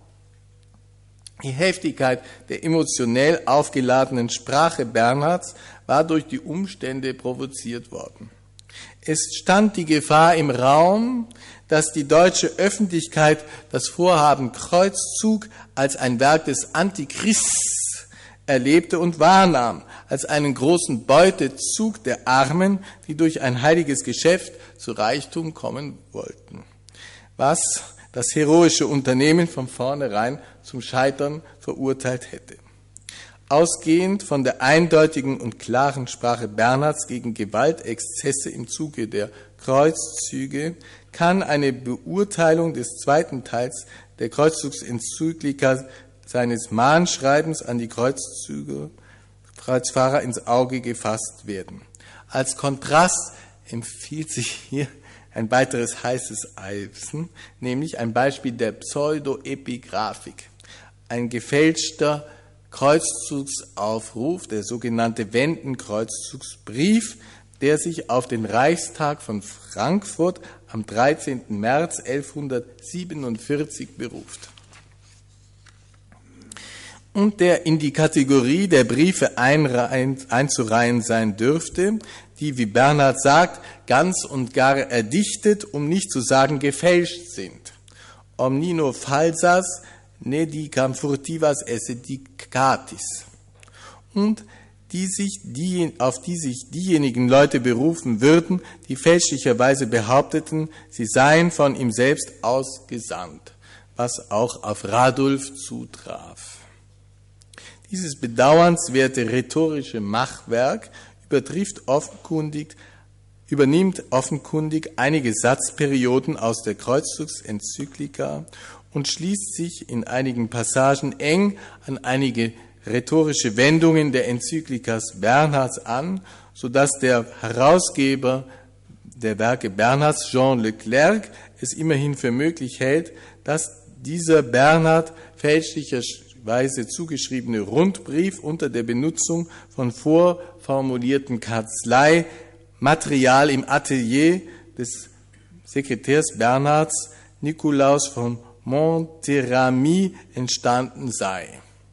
Die Heftigkeit der emotionell aufgeladenen Sprache Bernhards war durch die Umstände provoziert worden. Es stand die Gefahr im Raum, dass die deutsche Öffentlichkeit das Vorhaben Kreuzzug als ein Werk des Antichrists erlebte und wahrnahm, als einen großen Beutezug der Armen, die durch ein heiliges Geschäft zu Reichtum kommen wollten, was das heroische Unternehmen von vornherein zum Scheitern verurteilt hätte. Ausgehend von der eindeutigen und klaren Sprache Bernhards gegen Gewaltexzesse im Zuge der Kreuzzüge kann eine Beurteilung des zweiten Teils der Kreuzzugsenzyklika seines Mahnschreibens an die Kreuzfahrer ins Auge gefasst werden. Als Kontrast empfiehlt sich hier ein weiteres heißes Eisen, nämlich ein Beispiel der Pseudoepigraphik. Ein gefälschter Kreuzzugsaufruf, der sogenannte Wendenkreuzzugbrief, der sich auf den Reichstag von Frankfurt am 13. März 1147 beruft. Und der in die Kategorie der Briefe einzureihen sein dürfte, die, wie Bernhard sagt, ganz und gar erdichtet, um nicht zu sagen gefälscht sind. Omnino falsas, nedicam furtivas esse dicatis. Und auf die sich diejenigen Leute berufen würden, die fälschlicherweise behaupteten, sie seien von ihm selbst ausgesandt, was auch auf Radulf zutraf. Dieses bedauernswerte rhetorische Machwerk übernimmt offenkundig einige Satzperioden aus der Kreuzzugsenzyklika und schließt sich in einigen Passagen eng an einige rhetorische Wendungen der Enzyklikas Bernhards an, sodass der Herausgeber der Werke Bernhards, Jean Leclerc, es immerhin für möglich hält, dass dieser Bernhard fälschlicherweise zugeschriebene Rundbrief unter der Benutzung von vorformulierten Kanzleimaterial im Atelier des Sekretärs Bernhards, Nikolaus von Monterami, entstanden sei.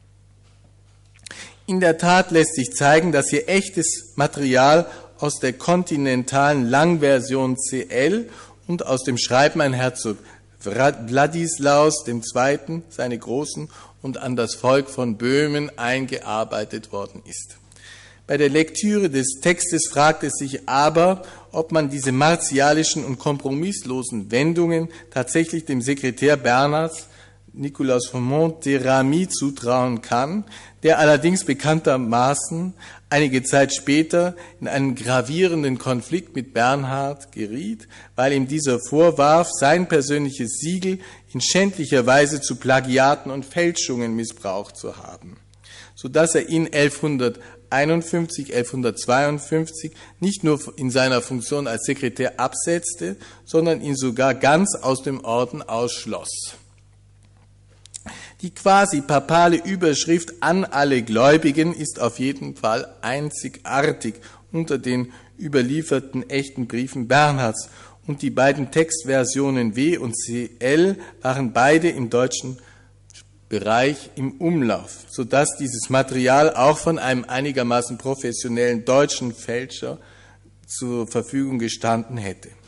In der Tat lässt sich zeigen, dass hier echtes Material aus der kontinentalen Langversion CL und aus dem Schreiben an Herzog Wladislaus II., seine Großen, und an das Volk von Böhmen eingearbeitet worden ist. Bei der Lektüre des Textes fragt es sich aber, ob man diese martialischen und kompromisslosen Wendungen tatsächlich dem Sekretär Bernhards, Nikolaus von Monterami, zutrauen kann, der allerdings bekanntermaßen einige Zeit später in einen gravierenden Konflikt mit Bernhard geriet, weil ihm dieser vorwarf, sein persönliches Siegel in schändlicher Weise zu Plagiaten und Fälschungen missbraucht zu haben, sodass er ihn 1151 nicht nur in seiner Funktion als Sekretär absetzte, sondern ihn sogar ganz aus dem Orden ausschloss. Die quasi papale Überschrift an alle Gläubigen ist auf jeden Fall einzigartig unter den überlieferten echten Briefen Bernhards, und die beiden Textversionen W und CL waren beide im deutschen Bereich im Umlauf, sodass dieses Material auch von einem einigermaßen professionellen deutschen Fälscher zur Verfügung gestanden hätte.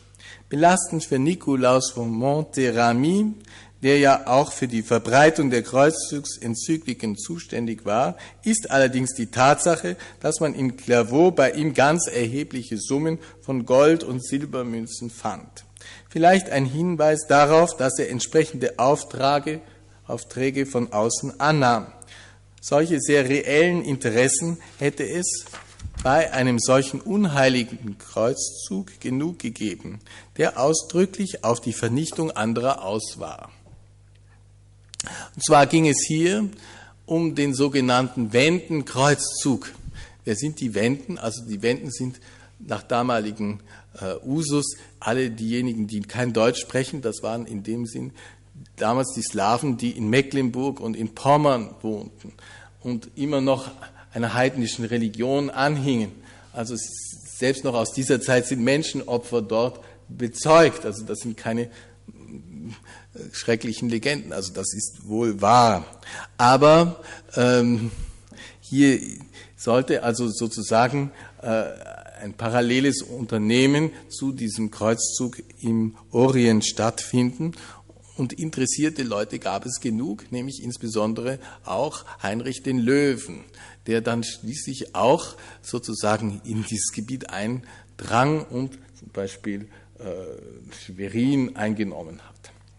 Belastend für Nikolaus von Monterramy, der ja auch für die Verbreitung der Kreuzzugenzykliken zuständig war, ist allerdings die Tatsache, dass man in Clairvaux bei ihm ganz erhebliche Summen von Gold- und Silbermünzen fand. Vielleicht ein Hinweis darauf, dass er entsprechende Aufträge von außen annahm. Solche sehr reellen Interessen hätte es bei einem solchen unheiligen Kreuzzug genug gegeben, der ausdrücklich auf die Vernichtung anderer aus war. Und zwar ging es hier um den sogenannten Wendenkreuzzug. Wer sind die Wenden? Also die Wenden sind nach damaligen Usus alle diejenigen, die kein Deutsch sprechen. Das waren in dem Sinn damals die Slawen, die in Mecklenburg und in Pommern wohnten und immer noch einer heidnischen Religion anhingen. Also selbst noch aus dieser Zeit sind Menschenopfer dort bezeugt. Also das sind keine schrecklichen Legenden, also das ist wohl wahr. Aber hier sollte also sozusagen ein paralleles Unternehmen zu diesem Kreuzzug im Orient stattfinden. Und interessierte Leute gab es genug, nämlich insbesondere auch Heinrich den Löwen, der dann schließlich auch sozusagen in dieses Gebiet eindrang und zum Beispiel Schwerin eingenommen hat.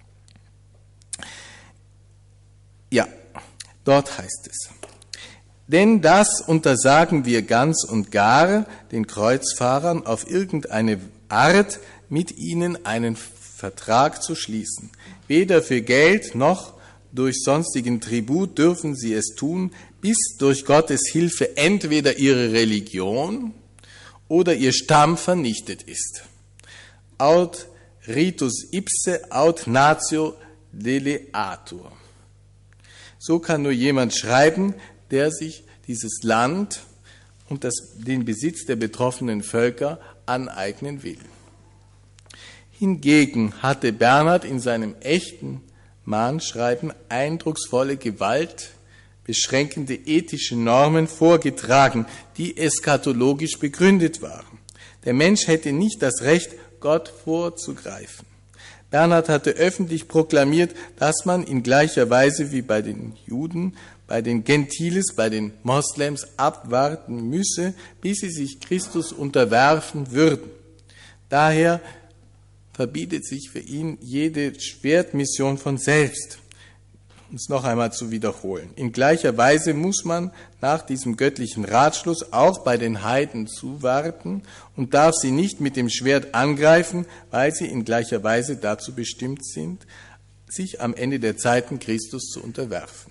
Ja, dort heißt es: Denn das untersagen wir ganz und gar den Kreuzfahrern auf irgendeine Art, mit ihnen einen Vertrag zu schließen. Weder für Geld noch durch sonstigen Tribut dürfen sie es tun, bis durch Gottes Hilfe entweder ihre Religion oder ihr Stamm vernichtet ist. Aut ritus ipse, aut natio deleatur. So kann nur jemand schreiben, der sich dieses Land und den Besitz der betroffenen Völker aneignen will. Hingegen hatte Bernhard in seinem echten Mahnschreiben eindrucksvolle gewaltbeschränkende ethische Normen vorgetragen, die eschatologisch begründet waren. Der Mensch hätte nicht das Recht, Gott vorzugreifen. Bernhard hatte öffentlich proklamiert, dass man in gleicher Weise wie bei den Juden, bei den Gentiles, bei den Moslems abwarten müsse, bis sie sich Christus unterwerfen würden. Daher verbietet sich für ihn jede Schwertmission von selbst. Um es noch einmal zu wiederholen. In gleicher Weise muss man nach diesem göttlichen Ratschluss auch bei den Heiden zuwarten und darf sie nicht mit dem Schwert angreifen, weil sie in gleicher Weise dazu bestimmt sind, sich am Ende der Zeiten Christus zu unterwerfen.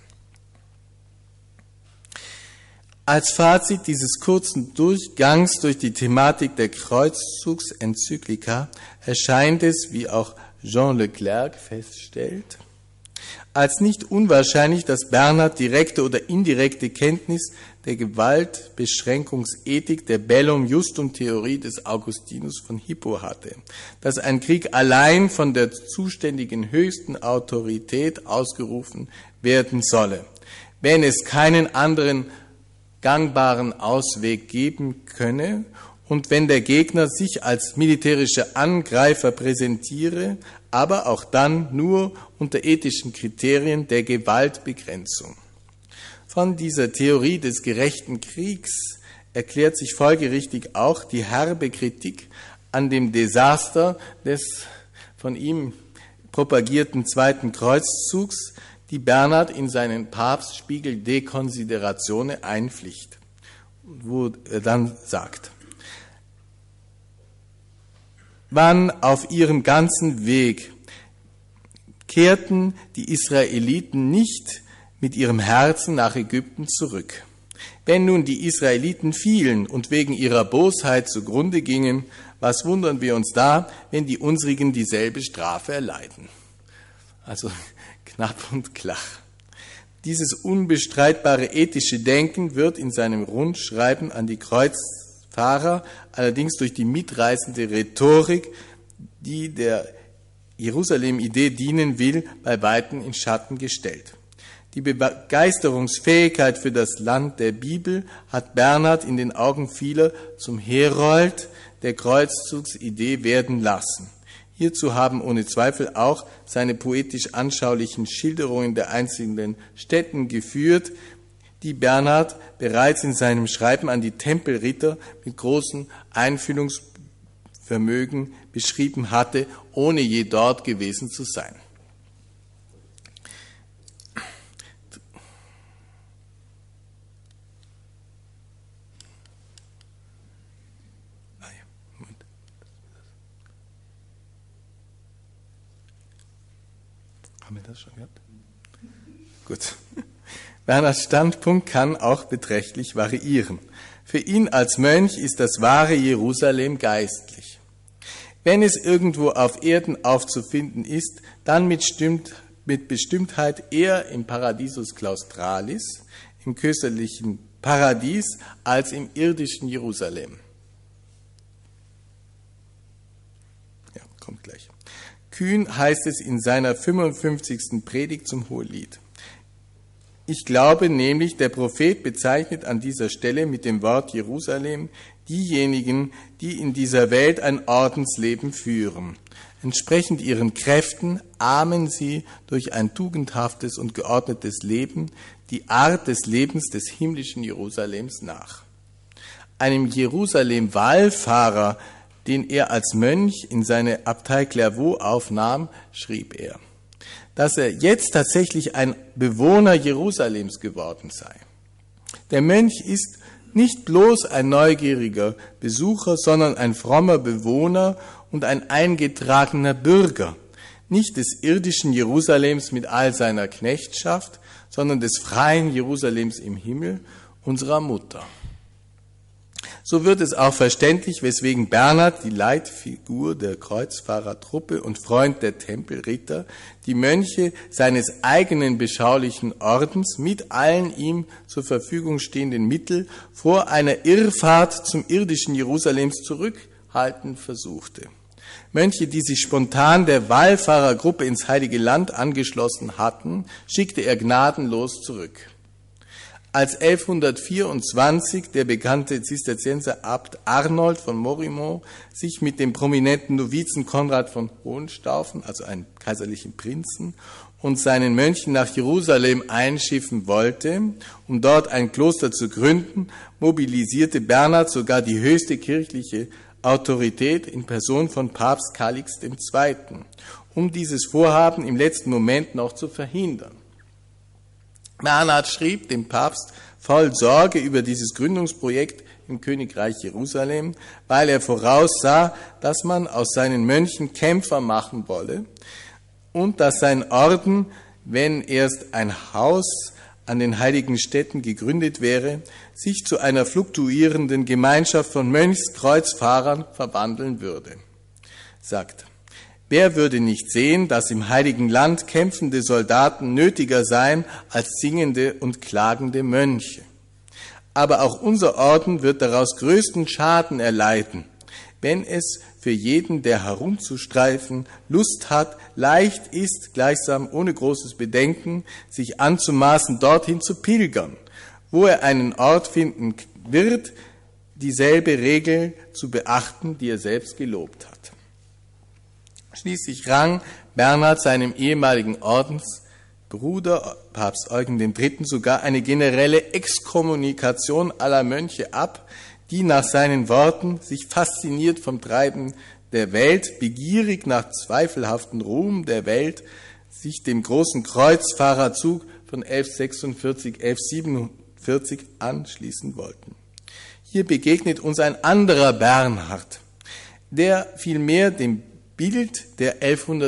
Als Fazit dieses kurzen Durchgangs durch die Thematik der Kreuzzugsenzyklika erscheint es, wie auch Jean Leclerc feststellt, als nicht unwahrscheinlich, dass Bernhard direkte oder indirekte Kenntnis der Gewaltbeschränkungsethik der Bellum Justum Theorie des Augustinus von Hippo hatte, dass ein Krieg allein von der zuständigen höchsten Autorität ausgerufen werden solle, wenn es keinen anderen gangbaren Ausweg geben könne und wenn der Gegner sich als militärischer Angreifer präsentiere, aber auch dann nur unter ethischen Kriterien der Gewaltbegrenzung. Von dieser Theorie des gerechten Kriegs erklärt sich folgerichtig auch die herbe Kritik an dem Desaster des von ihm propagierten Zweiten Kreuzzugs, die Bernhard in seinen Papstspiegel De Consideratione einpflicht, wo er dann sagt: Wann auf ihrem ganzen Weg kehrten die Israeliten nicht mit ihrem Herzen nach Ägypten zurück. Wenn nun die Israeliten fielen und wegen ihrer Bosheit zugrunde gingen, was wundern wir uns da, wenn die unsrigen dieselbe Strafe erleiden? Also knapp und klar. Dieses unbestreitbare ethische Denken wird in seinem Rundschreiben an die Kreuzfahrer allerdings durch die mitreißende Rhetorik, die der Jerusalem-Idee dienen will, bei Weitem in Schatten gestellt. Die Begeisterungsfähigkeit für das Land der Bibel hat Bernhard in den Augen vieler zum Herold der Kreuzzugsidee werden lassen. Hierzu haben ohne Zweifel auch seine poetisch anschaulichen Schilderungen der einzelnen Stätten geführt, die Bernhard bereits in seinem Schreiben an die Tempelritter mit großem Einfühlungsvermögen beschrieben hatte, ohne je dort gewesen zu sein. Haben wir das schon gehabt? Gut. Bernhards Standpunkt kann auch beträchtlich variieren. Für ihn als Mönch ist das wahre Jerusalem geistlich. Wenn es irgendwo auf Erden aufzufinden ist, dann mit Bestimmtheit eher im Paradisus Claustralis, im köstlichen Paradies, als im irdischen Jerusalem. Ja, kommt gleich. Kühn heißt es in seiner 55. Predigt zum Hohelied. Ich glaube nämlich, der Prophet bezeichnet an dieser Stelle mit dem Wort Jerusalem diejenigen, die in dieser Welt ein Ordensleben führen. Entsprechend ihren Kräften ahmen sie durch ein tugendhaftes und geordnetes Leben die Art des Lebens des himmlischen Jerusalems nach. Einem Jerusalem-Wallfahrer, den er als Mönch in seine Abtei Clairvaux aufnahm, schrieb er, dass er jetzt tatsächlich ein Bewohner Jerusalems geworden sei. Der Mönch ist nicht bloß ein neugieriger Besucher, sondern ein frommer Bewohner und ein eingetragener Bürger, nicht des irdischen Jerusalems mit all seiner Knechtschaft, sondern des freien Jerusalems im Himmel, unserer Mutter. So wird es auch verständlich, weswegen Bernhard, die Leitfigur der Kreuzfahrertruppe und Freund der Tempelritter, die Mönche seines eigenen beschaulichen Ordens mit allen ihm zur Verfügung stehenden Mitteln vor einer Irrfahrt zum irdischen Jerusalems zurückhalten versuchte. Mönche, die sich spontan der Wallfahrergruppe ins Heilige Land angeschlossen hatten, schickte er gnadenlos zurück. Als 1124 der bekannte Zisterzienser Abt Arnold von Morimont sich mit dem prominenten Novizen Konrad von Hohenstaufen, also einem kaiserlichen Prinzen, und seinen Mönchen nach Jerusalem einschiffen wollte, um dort ein Kloster zu gründen, mobilisierte Bernhard sogar die höchste kirchliche Autorität in Person von Papst Kalix II., um dieses Vorhaben im letzten Moment noch zu verhindern. Bernhard schrieb dem Papst voll Sorge über dieses Gründungsprojekt im Königreich Jerusalem, weil er voraussah, dass man aus seinen Mönchen Kämpfer machen wolle und dass sein Orden, wenn erst ein Haus an den heiligen Städten gegründet wäre, sich zu einer fluktuierenden Gemeinschaft von Mönchskreuzfahrern verwandeln würde. Sagt: Wer würde nicht sehen, dass im Heiligen Land kämpfende Soldaten nötiger seien als singende und klagende Mönche? Aber auch unser Orden wird daraus größten Schaden erleiden, wenn es für jeden, der herumzustreifen Lust hat, leicht ist, gleichsam ohne großes Bedenken, sich anzumaßen, dorthin zu pilgern, wo er einen Ort finden wird, dieselbe Regel zu beachten, die er selbst gelobt hat. Schließlich rang Bernhard seinem ehemaligen Ordensbruder, Papst Eugen III., sogar eine generelle Exkommunikation aller Mönche ab, die nach seinen Worten sich fasziniert vom Treiben der Welt, begierig nach zweifelhaften Ruhm der Welt, sich dem großen Kreuzfahrerzug von 1146, 1147 anschließen wollten. Hier begegnet uns ein anderer Bernhard, der vielmehr dem Bild der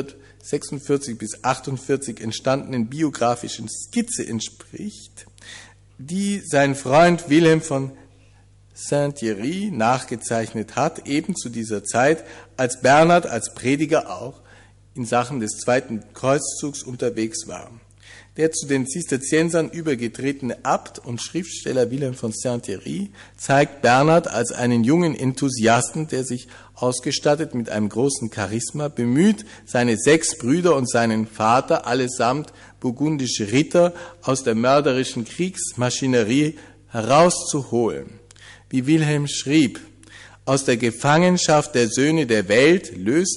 1146 bis 48 entstandenen biografischen Skizze entspricht, die sein Freund Wilhelm von Saint-Thierry nachgezeichnet hat, eben zu dieser Zeit, als Bernhard als Prediger auch in Sachen des zweiten Kreuzzugs unterwegs war. Der zu den Zisterziensern übergetretene Abt und Schriftsteller Wilhelm von Saint-Thierry zeigt Bernhard als einen jungen Enthusiasten, der sich ausgestattet mit einem großen Charisma bemüht, seine 6 Brüder und seinen Vater, allesamt burgundische Ritter, aus der mörderischen Kriegsmaschinerie herauszuholen. Wie Wilhelm schrieb: Aus der Gefangenschaft der Söhne der Welt löste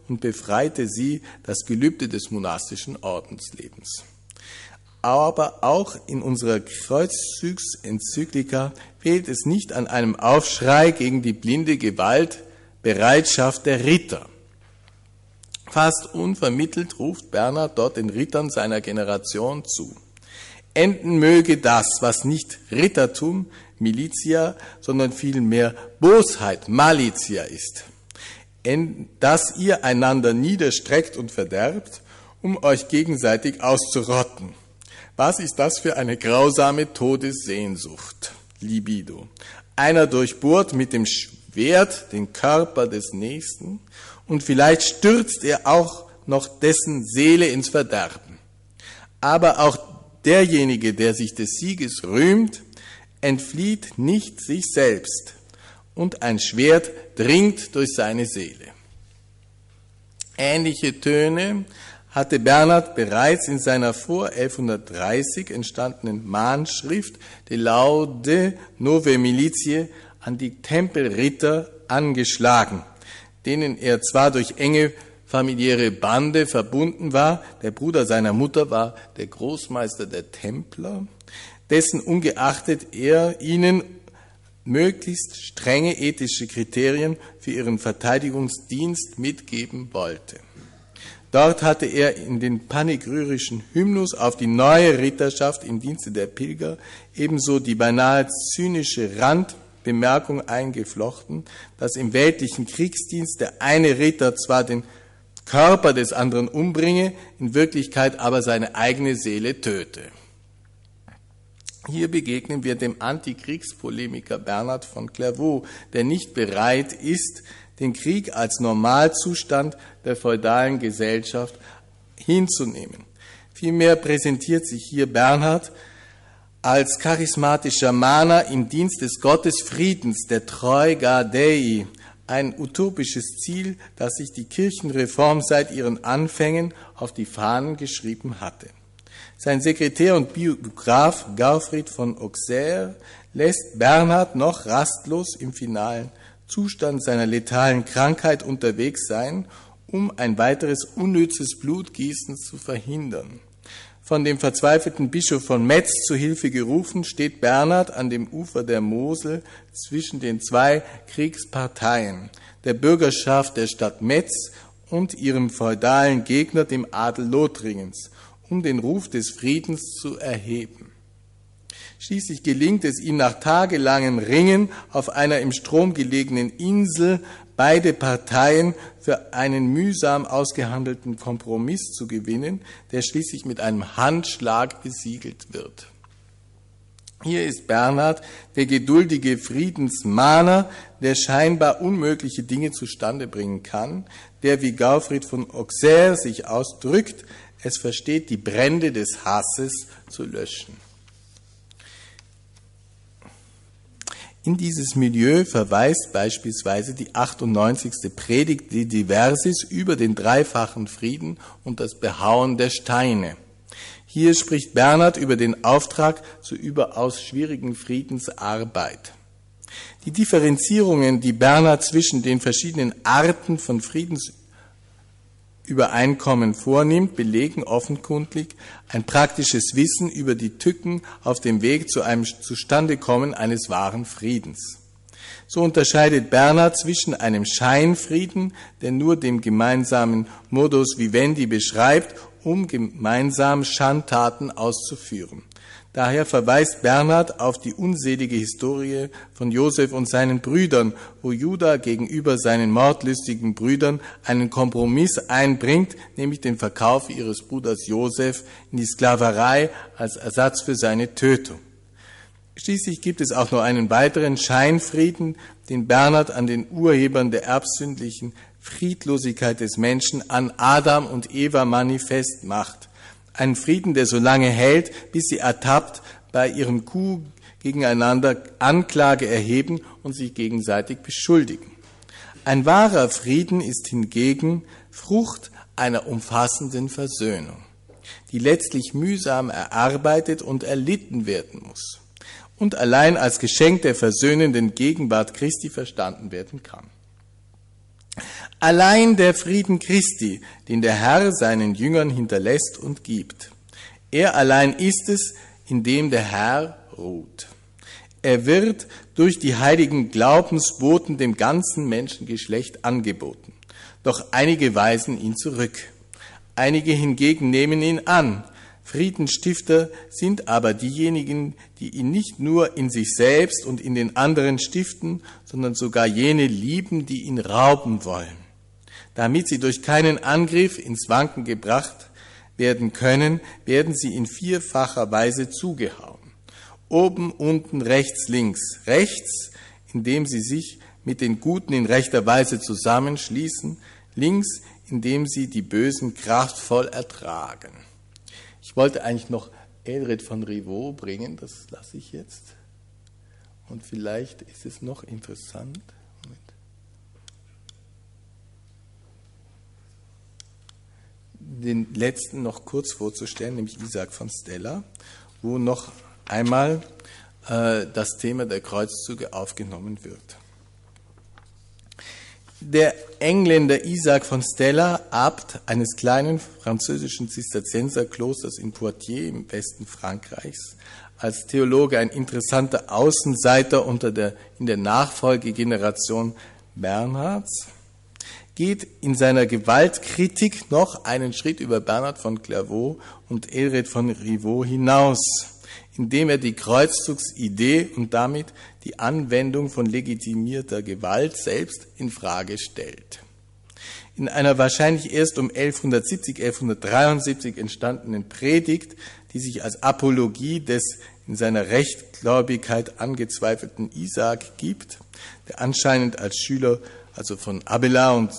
und befreite sie das Gelübde des monastischen Ordenslebens. Aber auch in unserer Kreuzzugsenzyklika fehlt es nicht an einem Aufschrei gegen die blinde Gewaltbereitschaft der Ritter. Fast unvermittelt ruft Bernhard dort den Rittern seiner Generation zu: Enden möge das, was nicht Rittertum, Militia, sondern vielmehr Bosheit, Malitia ist, dass ihr einander niederstreckt und verderbt, um euch gegenseitig auszurotten. Was ist das für eine grausame Todessehnsucht? Libido. Einer durchbohrt mit dem Schwert den Körper des Nächsten und vielleicht stürzt er auch noch dessen Seele ins Verderben. Aber auch derjenige, der sich des Sieges rühmt, entflieht nicht sich selbst und ein Schwert dringt durch seine Seele. Ähnliche Töne hatte Bernhard bereits in seiner vor 1130 entstandenen Mahnschrift De Laude Novae Militiae an die Tempelritter angeschlagen, denen er zwar durch enge familiäre Bande verbunden war, der Bruder seiner Mutter war der Großmeister der Templer, dessen ungeachtet er ihnen möglichst strenge ethische Kriterien für ihren Verteidigungsdienst mitgeben wollte. Dort hatte er in den panegyrischen Hymnus auf die neue Ritterschaft im Dienste der Pilger ebenso die beinahe zynische Randbemerkung eingeflochten, dass im weltlichen Kriegsdienst der eine Ritter zwar den Körper des anderen umbringe, in Wirklichkeit aber seine eigene Seele töte. Hier begegnen wir dem Antikriegspolemiker Bernhard von Clairvaux, der nicht bereit ist, den Krieg als Normalzustand der feudalen Gesellschaft hinzunehmen. Vielmehr präsentiert sich hier Bernhard als charismatischer Mahner im Dienst des Gottes Friedens, der Troika Dei, ein utopisches Ziel, das sich die Kirchenreform seit ihren Anfängen auf die Fahnen geschrieben hatte. Sein Sekretär und Biograf Gaufrid von Auxerre lässt Bernhard noch rastlos im finalen Zustand seiner letalen Krankheit unterwegs sein, um ein weiteres unnützes Blutgießen zu verhindern. Von dem verzweifelten Bischof von Metz zu Hilfe gerufen, steht Bernhard an dem Ufer der Mosel zwischen den zwei Kriegsparteien, der Bürgerschaft der Stadt Metz und ihrem feudalen Gegner, dem Adel Lothringens, um den Ruf des Friedens zu erheben. Schließlich gelingt es ihm nach tagelangem Ringen auf einer im Strom gelegenen Insel, beide Parteien für einen mühsam ausgehandelten Kompromiss zu gewinnen, der schließlich mit einem Handschlag besiegelt wird. Hier ist Bernhard der geduldige Friedensmahner, der scheinbar unmögliche Dinge zustande bringen kann, der, wie Gaufrid von Auxerre sich ausdrückt, es versteht, die Brände des Hasses zu löschen. In dieses Milieu verweist beispielsweise die 98. Predigt De Diversis über den dreifachen Frieden und das Behauen der Steine. Hier spricht Bernhard über den Auftrag zur überaus schwierigen Friedensarbeit. Die Differenzierungen, die Bernhard zwischen den verschiedenen Arten von Friedensübereinkommen vornimmt, belegen offenkundig ein praktisches Wissen über die Tücken auf dem Weg zu einem Zustandekommen eines wahren Friedens. So unterscheidet Bernhard zwischen einem Scheinfrieden, der nur dem gemeinsamen Modus vivendi beschreibt, um gemeinsam Schandtaten auszuführen. Daher verweist Bernhard auf die unselige Historie von Josef und seinen Brüdern, wo Judah gegenüber seinen mordlustigen Brüdern einen Kompromiss einbringt, nämlich den Verkauf ihres Bruders Josef in die Sklaverei als Ersatz für seine Tötung. Schließlich gibt es auch noch einen weiteren Scheinfrieden, den Bernhard an den Urhebern der erbsündlichen Friedlosigkeit des Menschen, an Adam und Eva manifest macht. Ein Frieden, der so lange hält, bis sie ertappt bei ihrem Coup gegeneinander Anklage erheben und sich gegenseitig beschuldigen. Ein wahrer Frieden ist hingegen Frucht einer umfassenden Versöhnung, die letztlich mühsam erarbeitet und erlitten werden muss und allein als Geschenk der versöhnenden Gegenwart Christi verstanden werden kann. Allein der Frieden Christi, den der Herr seinen Jüngern hinterlässt und gibt. Er allein ist es, in dem der Herr ruht. Er wird durch die heiligen Glaubensboten dem ganzen Menschengeschlecht angeboten. Doch einige weisen ihn zurück. Einige hingegen nehmen ihn an. Friedensstifter sind aber diejenigen, die ihn nicht nur in sich selbst und in den anderen stiften, sondern sogar jene lieben, die ihn rauben wollen. Damit sie durch keinen Angriff ins Wanken gebracht werden können, werden sie in vierfacher Weise zugehauen. Oben, unten, rechts, links. Rechts, indem sie sich mit den Guten in rechter Weise zusammenschließen. Links, indem sie die Bösen kraftvoll ertragen. Ich wollte eigentlich noch Eldred von Rivaux bringen, das lasse ich jetzt. Und vielleicht ist es noch interessant. Den letzten noch kurz vorzustellen, nämlich Isaac von Stella, wo noch einmal das Thema der Kreuzzüge aufgenommen wird. Der Engländer Isaac von Stella, Abt eines kleinen französischen Zisterzienserklosters in Poitiers im Westen Frankreichs, als Theologe ein interessanter Außenseiter in der Nachfolgegeneration Bernhards, geht in seiner Gewaltkritik noch einen Schritt über Bernhard von Clairvaux und Eldred von Rivaux hinaus, indem er die Kreuzzugsidee und damit die Anwendung von legitimierter Gewalt selbst in Frage stellt. In einer wahrscheinlich erst um 1170/1173 entstandenen Predigt, die sich als Apologie des in seiner Rechtgläubigkeit angezweifelten Isaak gibt, der anscheinend als Schüler also von Abelard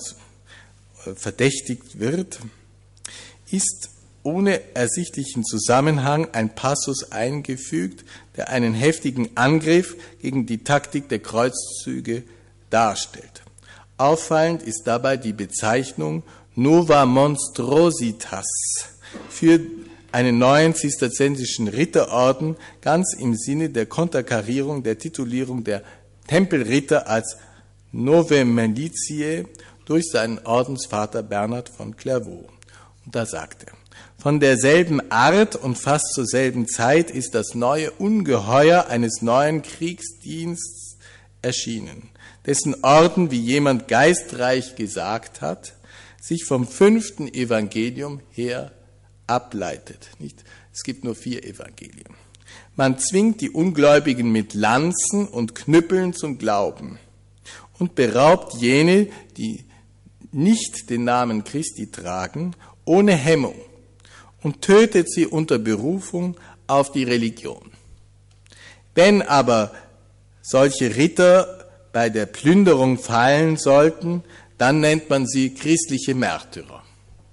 verdächtigt wird, ist ohne ersichtlichen Zusammenhang ein Passus eingefügt, der einen heftigen Angriff gegen die Taktik der Kreuzzüge darstellt. Auffallend ist dabei die Bezeichnung Nova Monstrositas für einen neuen zisterziensischen Ritterorden, ganz im Sinne der Konterkarierung der Titulierung der Tempelritter als Novae Militiae durch seinen Ordensvater Bernhard von Clairvaux. Und da sagt er: Von derselben Art und fast zur selben Zeit ist das neue Ungeheuer eines neuen Kriegsdienstes erschienen, dessen Orden, wie jemand geistreich gesagt hat, sich vom 5. Evangelium her ableitet. Nicht? Es gibt nur 4 Evangelien. Man zwingt die Ungläubigen mit Lanzen und Knüppeln zum Glauben und beraubt jene, die nicht den Namen Christi tragen, ohne Hemmung und tötet sie unter Berufung auf die Religion. Wenn aber solche Ritter bei der Plünderung fallen sollten, dann nennt man sie christliche Märtyrer.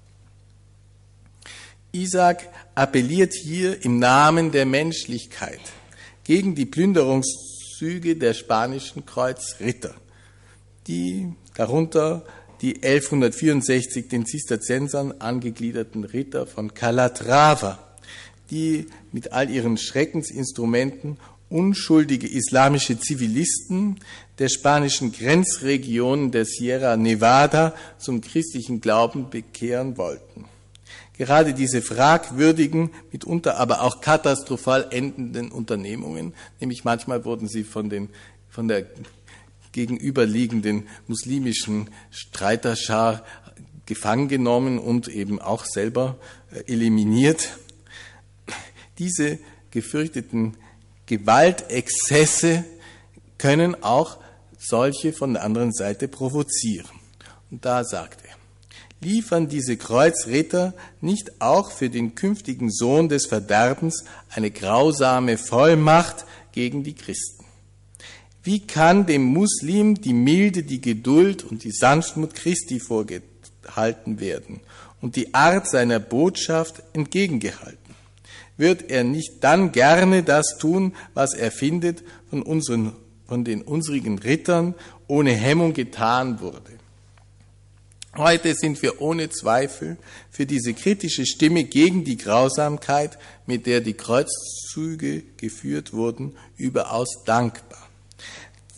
Isaac appelliert hier im Namen der Menschlichkeit gegen die Plünderungszüge der spanischen Kreuzritter, die darunter die 1164 den Zisterziensern angegliederten Ritter von Calatrava, die mit all ihren Schreckensinstrumenten unschuldige islamische Zivilisten der spanischen Grenzregionen der Sierra Nevada zum christlichen Glauben bekehren wollten. Gerade diese fragwürdigen, mitunter aber auch katastrophal endenden Unternehmungen, nämlich manchmal wurden sie von der gegenüberliegenden muslimischen Streiterschar gefangen genommen und eben auch selber eliminiert. Diese gefürchteten Gewaltexzesse können auch solche von der anderen Seite provozieren. Und da sagt er: Liefern diese Kreuzritter nicht auch für den künftigen Sohn des Verderbens eine grausame Vollmacht gegen die Christen? Wie kann dem Muslim die Milde, die Geduld und die Sanftmut Christi vorgehalten werden und die Art seiner Botschaft entgegengehalten? Wird er nicht dann gerne das tun, was er findet, von den unsrigen Rittern ohne Hemmung getan wurde? Heute sind wir ohne Zweifel für diese kritische Stimme gegen die Grausamkeit, mit der die Kreuzzüge geführt wurden, überaus dankbar.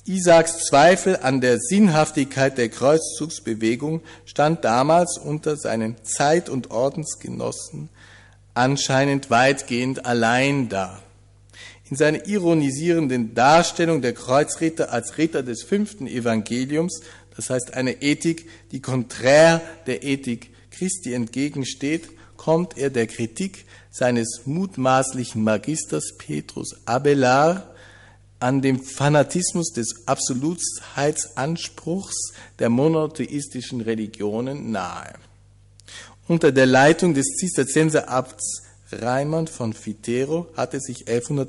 Isaaks Zweifel an der Sinnhaftigkeit der Kreuzzugsbewegung stand damals unter seinen Zeit- und Ordensgenossen anscheinend weitgehend allein da. In seiner ironisierenden Darstellung der Kreuzritter als Ritter des 5. Evangeliums, das heißt eine Ethik, die konträr der Ethik Christi entgegensteht, kommt er der Kritik seines mutmaßlichen Magisters Petrus Abelard an dem Fanatismus des Absolutheitsanspruchs der monotheistischen Religionen nahe. Unter der Leitung des Zisterzienserabts Raimund von Viterbo hatte sich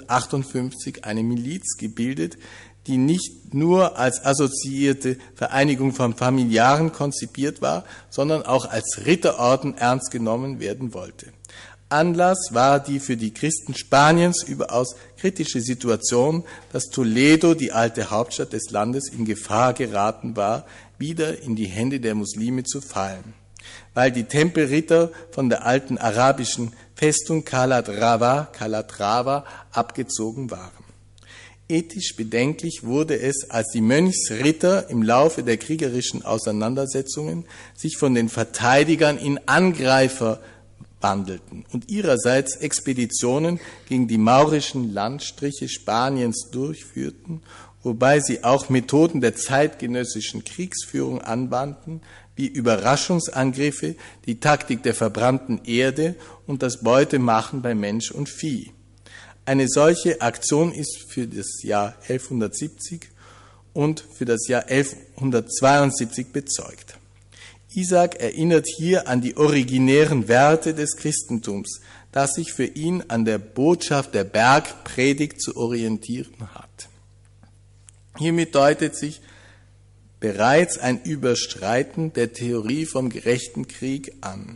1158 eine Miliz gebildet, die nicht nur als assoziierte Vereinigung von Familiaren konzipiert war, sondern auch als Ritterorden ernst genommen werden wollte. Anlass war die für die Christen Spaniens überaus kritische Situation, dass Toledo, die alte Hauptstadt des Landes, in Gefahr geraten war, wieder in die Hände der Muslime zu fallen, weil die Tempelritter von der alten arabischen Festung Calatrava abgezogen waren. Ethisch bedenklich wurde es, als die Mönchsritter im Laufe der kriegerischen Auseinandersetzungen sich von den Verteidigern in Angreifer wandelten und ihrerseits Expeditionen gegen die maurischen Landstriche Spaniens durchführten, wobei sie auch Methoden der zeitgenössischen Kriegsführung anwandten, wie Überraschungsangriffe, die Taktik der verbrannten Erde und das Beutemachen bei Mensch und Vieh. Eine solche Aktion ist für das Jahr 1170 und für das Jahr 1172 bezeugt. Isaak erinnert hier an die originären Werte des Christentums, das sich für ihn an der Botschaft der Bergpredigt zu orientieren hat. Hiermit deutet sich bereits ein Überstreiten der Theorie vom gerechten Krieg an.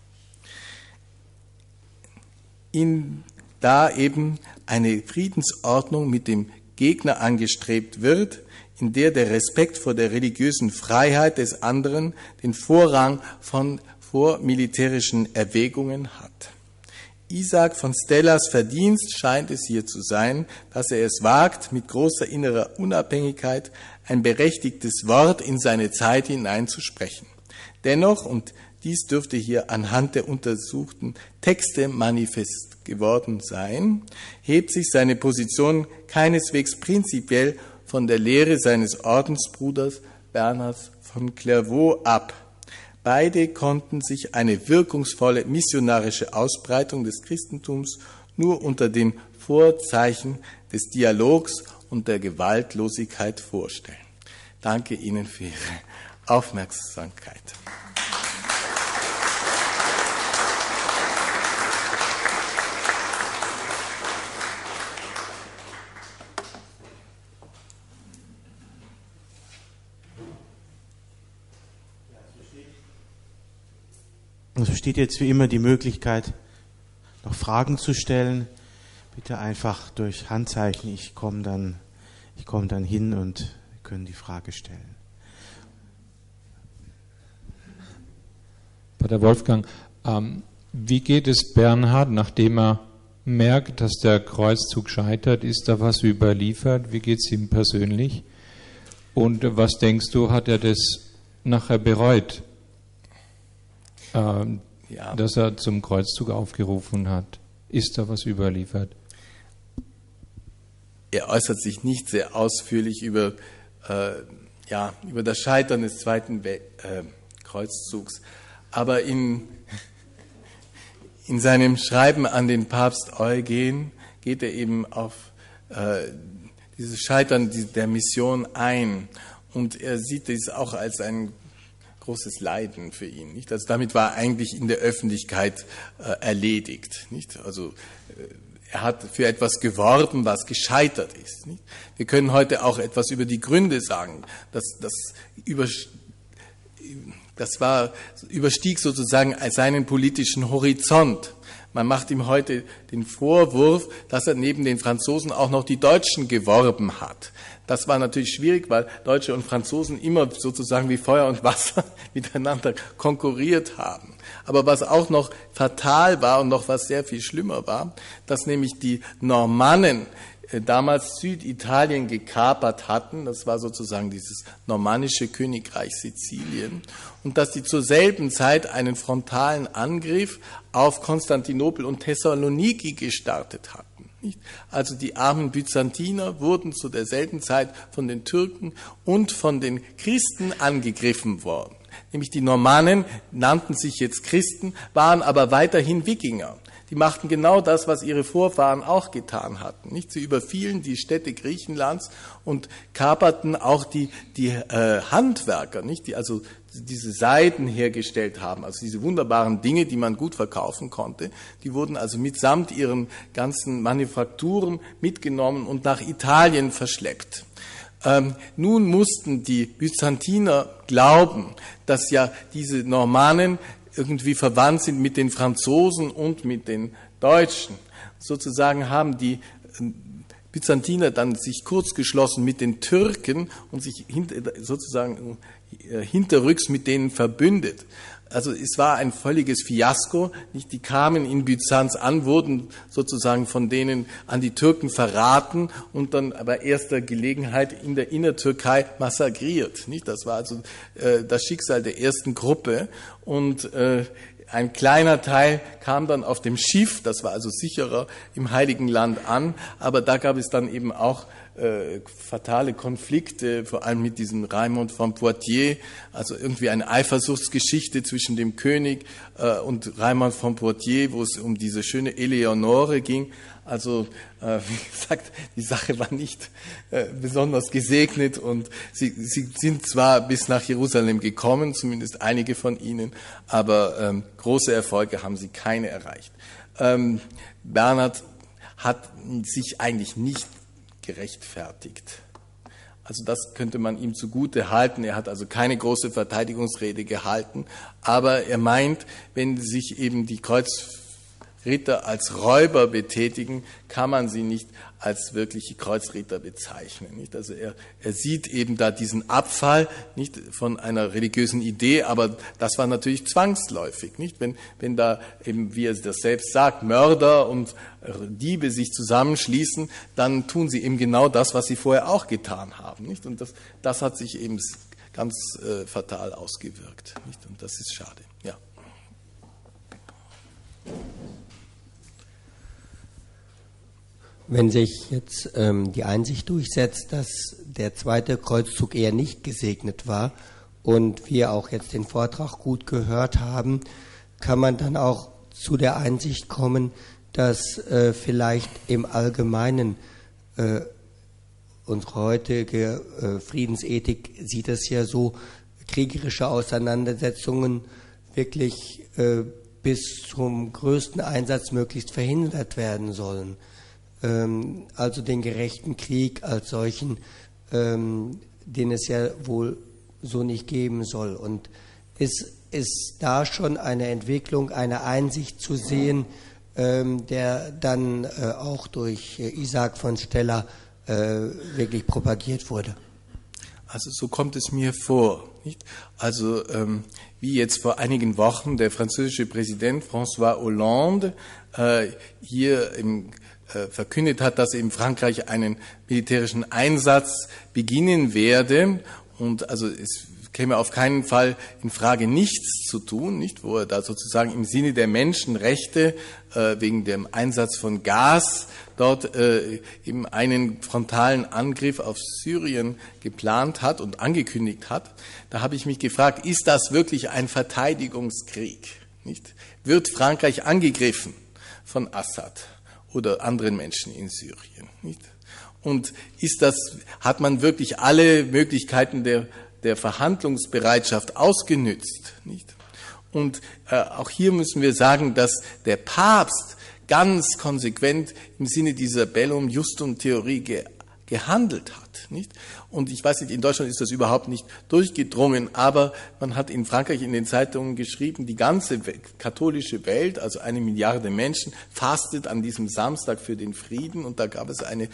Da eben eine Friedensordnung mit dem Gegner angestrebt wird, in der der Respekt vor der religiösen Freiheit des anderen den Vorrang vor militärischen Erwägungen hat. Isaak von Stellas Verdienst scheint es hier zu sein, dass er es wagt, mit großer innerer Unabhängigkeit ein berechtigtes Wort in seine Zeit hineinzusprechen. Dennoch, und dies dürfte hier anhand der untersuchten Texte manifest geworden sein, hebt sich seine Position keineswegs prinzipiell von der Lehre seines Ordensbruders Bernhard von Clairvaux ab. Beide konnten sich eine wirkungsvolle missionarische Ausbreitung des Christentums nur unter den Vorzeichen des Dialogs und der Gewaltlosigkeit vorstellen. Danke Ihnen für Ihre Aufmerksamkeit. Es besteht jetzt wie immer die Möglichkeit, noch Fragen zu stellen. Bitte einfach durch Handzeichen. Ich komme dann hin und wir können die Frage stellen. Pater Wolfgang, wie geht es Bernhard, nachdem er merkt, dass der Kreuzzug scheitert? Ist da was überliefert? Wie geht es ihm persönlich? Und was denkst du, hat er das nachher bereut? Dass er zum Kreuzzug aufgerufen hat. Ist da was überliefert? Er äußert sich nicht sehr ausführlich über das Scheitern des zweiten Kreuzzugs. Aber in seinem Schreiben an den Papst Eugen geht er eben auf dieses Scheitern der Mission ein. Und er sieht dies auch als ein großes Leiden für ihn. Nicht? Also damit war er eigentlich in der Öffentlichkeit erledigt. Nicht? Also er hat für etwas geworben, was gescheitert ist. Nicht? Wir können heute auch etwas über die Gründe sagen. Das überstieg sozusagen seinen politischen Horizont. Man macht ihm heute den Vorwurf, dass er neben den Franzosen auch noch die Deutschen geworben hat. Das war natürlich schwierig, weil Deutsche und Franzosen immer sozusagen wie Feuer und Wasser miteinander konkurriert haben. Aber was auch noch fatal war und noch was sehr viel schlimmer war, dass nämlich die Normannen damals Süditalien gekapert hatten, das war sozusagen dieses normannische Königreich Sizilien, und dass die zur selben Zeit einen frontalen Angriff auf Konstantinopel und Thessaloniki gestartet hatten. Also die armen Byzantiner wurden zu derselben Zeit von den Türken und von den Christen angegriffen worden. Nämlich die Normannen nannten sich jetzt Christen, waren aber weiterhin Wikinger. Die machten genau das, was ihre Vorfahren auch getan hatten. Nicht? Sie überfielen die Städte Griechenlands und kaperten auch die Handwerker, nicht? Die also diese Seiden hergestellt haben, also diese wunderbaren Dinge, die man gut verkaufen konnte. Die wurden also mitsamt ihren ganzen Manufakturen mitgenommen und nach Italien verschleppt. Nun mussten die Byzantiner glauben, dass ja diese Normannen irgendwie verwandt sind mit den Franzosen und mit den Deutschen. Sozusagen haben die Byzantiner dann sich kurzgeschlossen mit den Türken und sich sozusagen hinterrücks mit denen verbündet. Also es war ein völliges Fiasko. Nicht? Die kamen in Byzanz an, wurden sozusagen von denen an die Türken verraten und dann bei erster Gelegenheit in der Innertürkei massakriert. Nicht? Das war also das Schicksal der ersten Gruppe. Und ein kleiner Teil kam dann auf dem Schiff, das war also sicherer, im Heiligen Land an. Aber da gab es dann eben auch fatale Konflikte, vor allem mit diesem Raimond von Poitiers, also irgendwie eine Eifersuchtsgeschichte zwischen dem König und Raimond von Poitiers, wo es um diese schöne Eleonore ging. Also, wie gesagt, die Sache war nicht besonders gesegnet und sie sind zwar bis nach Jerusalem gekommen, zumindest einige von ihnen, aber große Erfolge haben sie keine erreicht. Bernhard hat sich eigentlich nicht gerechtfertigt. Also das könnte man ihm zugute halten. Er hat also keine große Verteidigungsrede gehalten, aber er meint, wenn sich eben die Kreuzritter als Räuber betätigen, kann man sie nicht als wirkliche Kreuzritter bezeichnen. Nicht? Also er sieht eben da diesen Abfall nicht von einer religiösen Idee, aber das war natürlich zwangsläufig. Nicht? Wenn da eben, wie er das selbst sagt, Mörder und Diebe sich zusammenschließen, dann tun sie eben genau das, was sie vorher auch getan haben. Nicht? Und das hat sich eben ganz fatal ausgewirkt. Nicht? Und das ist schade. Ja. Wenn sich jetzt die Einsicht durchsetzt, dass der zweite Kreuzzug eher nicht gesegnet war und wir auch jetzt den Vortrag gut gehört haben, kann man dann auch zu der Einsicht kommen, dass vielleicht im Allgemeinen unsere heutige Friedensethik sieht es ja so, kriegerische Auseinandersetzungen wirklich bis zum größten Einsatz möglichst verhindert werden sollen. Also den gerechten Krieg als solchen, den es ja wohl so nicht geben soll. Und ist da schon eine Entwicklung, eine Einsicht zu sehen, der dann auch durch Isaac von Stella wirklich propagiert wurde? Also so kommt es mir vor. Nicht? Also wie jetzt vor einigen Wochen der französische Präsident François Hollande hier verkündet hat, dass er in Frankreich einen militärischen Einsatz beginnen werde und also es käme auf keinen Fall in Frage, nichts zu tun, nicht, wo er da sozusagen im Sinne der Menschenrechte wegen dem Einsatz von Gas dort eben einen frontalen Angriff auf Syrien geplant hat und angekündigt hat. Da habe ich mich gefragt, ist das wirklich ein Verteidigungskrieg? Nicht? Wird Frankreich angegriffen von Assad oder anderen Menschen in Syrien? Nicht? Und hat man wirklich alle Möglichkeiten der Verhandlungsbereitschaft ausgenützt? Nicht? Und auch hier müssen wir sagen, dass der Papst ganz konsequent im Sinne dieser Bellum Justum Theorie gehandelt hat. Nicht? Und ich weiß nicht, in Deutschland ist das überhaupt nicht durchgedrungen, aber man hat in Frankreich in den Zeitungen geschrieben, die ganze katholische Welt, also 1 Milliarde Menschen, fastet an diesem Samstag für den Frieden. Und da gab es eine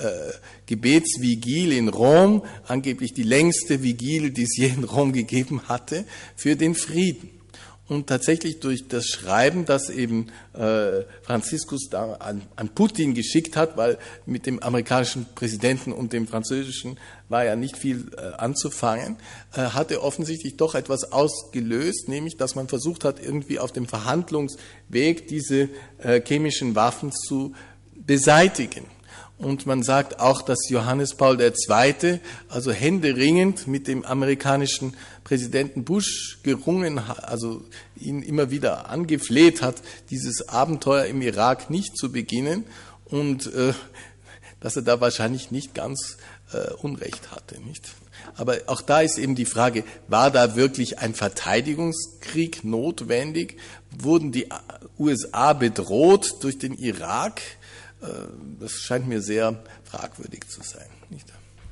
Gebetsvigil in Rom, angeblich die längste Vigil, die es je in Rom gegeben hatte, für den Frieden. Und tatsächlich durch das Schreiben, das eben Franziskus da an Putin geschickt hat, weil mit dem amerikanischen Präsidenten und dem französischen war ja nicht viel anzufangen, hat er offensichtlich doch etwas ausgelöst, nämlich dass man versucht hat, irgendwie auf dem Verhandlungsweg diese chemischen Waffen zu beseitigen. Und man sagt auch, dass Johannes Paul II. Also händeringend mit dem amerikanischen Präsidenten Bush gerungen hat, also ihn immer wieder angefleht hat, dieses Abenteuer im Irak nicht zu beginnen und dass er da wahrscheinlich nicht ganz Unrecht hatte, nicht? Aber auch da ist eben die Frage, war da wirklich ein Verteidigungskrieg notwendig? Wurden die USA bedroht durch den Irak? Das scheint mir sehr fragwürdig zu sein, nicht?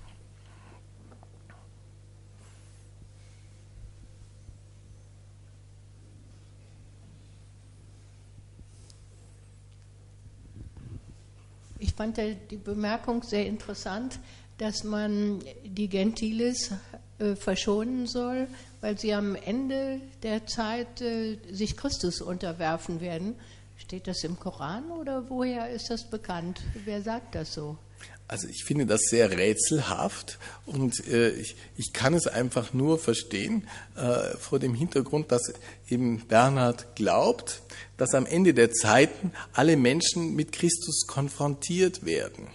Ich fand die Bemerkung sehr interessant, dass man die Gentiles verschonen soll, weil sie am Ende der Zeit sich Christus unterwerfen werden. Steht das im Koran oder woher ist das bekannt? Wer sagt das so? Also ich finde das sehr rätselhaft und ich kann es einfach nur verstehen vor dem Hintergrund, dass eben Bernhard glaubt, dass am Ende der Zeiten alle Menschen mit Christus konfrontiert werden.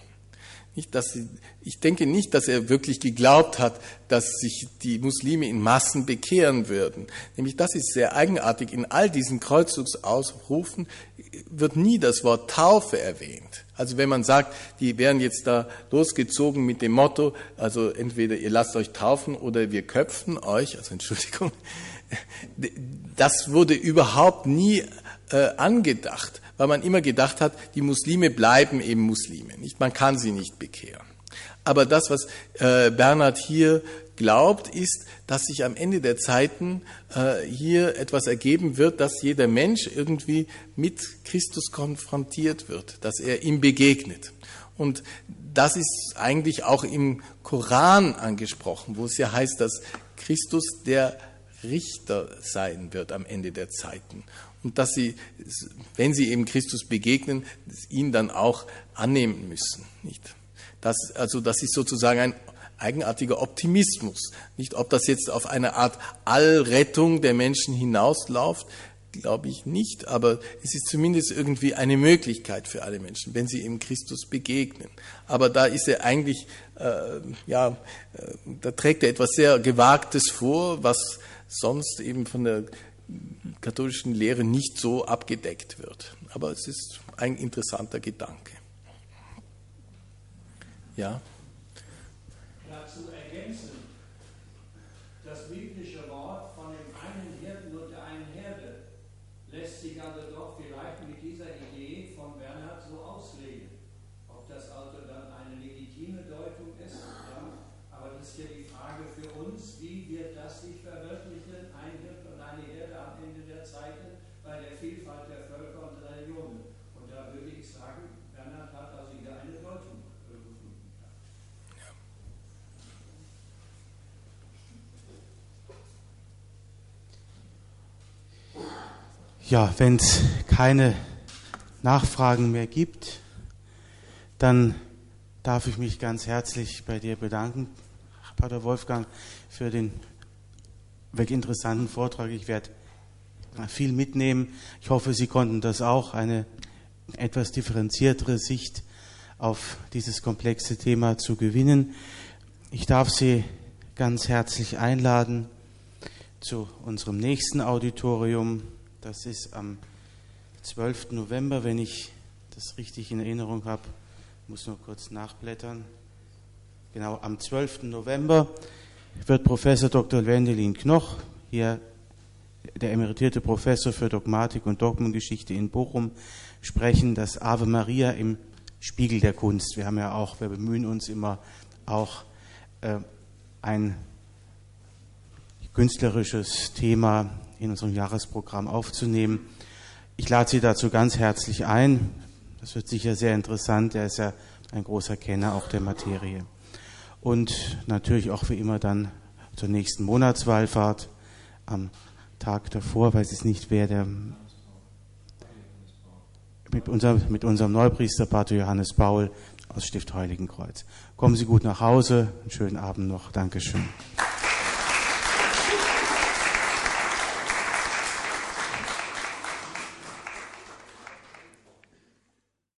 Ich denke nicht, dass er wirklich geglaubt hat, dass sich die Muslime in Massen bekehren würden. Nämlich das ist sehr eigenartig. In all diesen Kreuzzugsausrufen wird nie das Wort Taufe erwähnt. Also wenn man sagt, die wären jetzt da losgezogen mit dem Motto, also entweder ihr lasst euch taufen oder wir köpfen euch, also Entschuldigung, das wurde überhaupt nie angedacht, weil man immer gedacht hat, die Muslime bleiben eben Muslime, nicht? Man kann sie nicht bekehren. Aber das, was Bernhard hier glaubt, ist, dass sich am Ende der Zeiten hier etwas ergeben wird, dass jeder Mensch irgendwie mit Christus konfrontiert wird, dass er ihm begegnet. Und das ist eigentlich auch im Koran angesprochen, wo es ja heißt, dass Christus der Richter sein wird am Ende der Zeiten. Und dass sie, wenn sie eben Christus begegnen, ihn dann auch annehmen müssen. Nicht? Das ist sozusagen ein eigenartiger Optimismus. Nicht, ob das jetzt auf eine Art Allrettung der Menschen hinausläuft, glaube ich nicht, aber es ist zumindest irgendwie eine Möglichkeit für alle Menschen, wenn sie eben Christus begegnen. Aber da ist er eigentlich, da trägt er etwas sehr Gewagtes vor, was sonst eben von der katholischen Lehre nicht so abgedeckt wird. Aber es ist ein interessanter Gedanke. Ja? Dazu ergänzen, das biblische Wort von dem einen Hirten und der einen Herde lässt sich also doch vielleicht mit dieser Idee von Bernhard so auslegen. Ob das also dann eine legitime Deutung ist, ja, aber das ist ja die Frage für uns, wie wird das sich verwirklichen, ein Hirte und eine Herde am Ende der Zeiten bei der Vielfalt der Völker und Religionen. Und da würde ich sagen, Bernhard hat also hier eine Deutung gefunden. Ja, wenn es keine Nachfragen mehr gibt, dann darf ich mich ganz herzlich bei dir bedanken, Pater Wolfgang, für den wirklich interessanten Vortrag. Ich werde viel mitnehmen. Ich hoffe, Sie konnten das auch, eine etwas differenziertere Sicht auf dieses komplexe Thema zu gewinnen. Ich darf Sie ganz herzlich einladen zu unserem nächsten Auditorium. Das ist am 12. November, wenn ich das richtig in Erinnerung habe. Ich muss nur kurz nachblättern. Genau, am 12. November wird Professor Dr. Wendelin Knoch, hier der emeritierte Professor für Dogmatik und Dogmengeschichte in Bochum, sprechen, das Ave Maria im Spiegel der Kunst. Wir bemühen uns immer auch ein künstlerisches Thema in unserem Jahresprogramm aufzunehmen. Ich lade Sie dazu ganz herzlich ein. Das wird sicher sehr interessant. Er ist ja ein großer Kenner auch der Materie. Und natürlich auch wie immer dann zur nächsten Monatswallfahrt am Tag davor, weiß ich nicht, wer der mit unserem Neupriester Pater Johannes Paul aus Stift Heiligenkreuz. Kommen Sie gut nach Hause, einen schönen Abend noch. Dankeschön.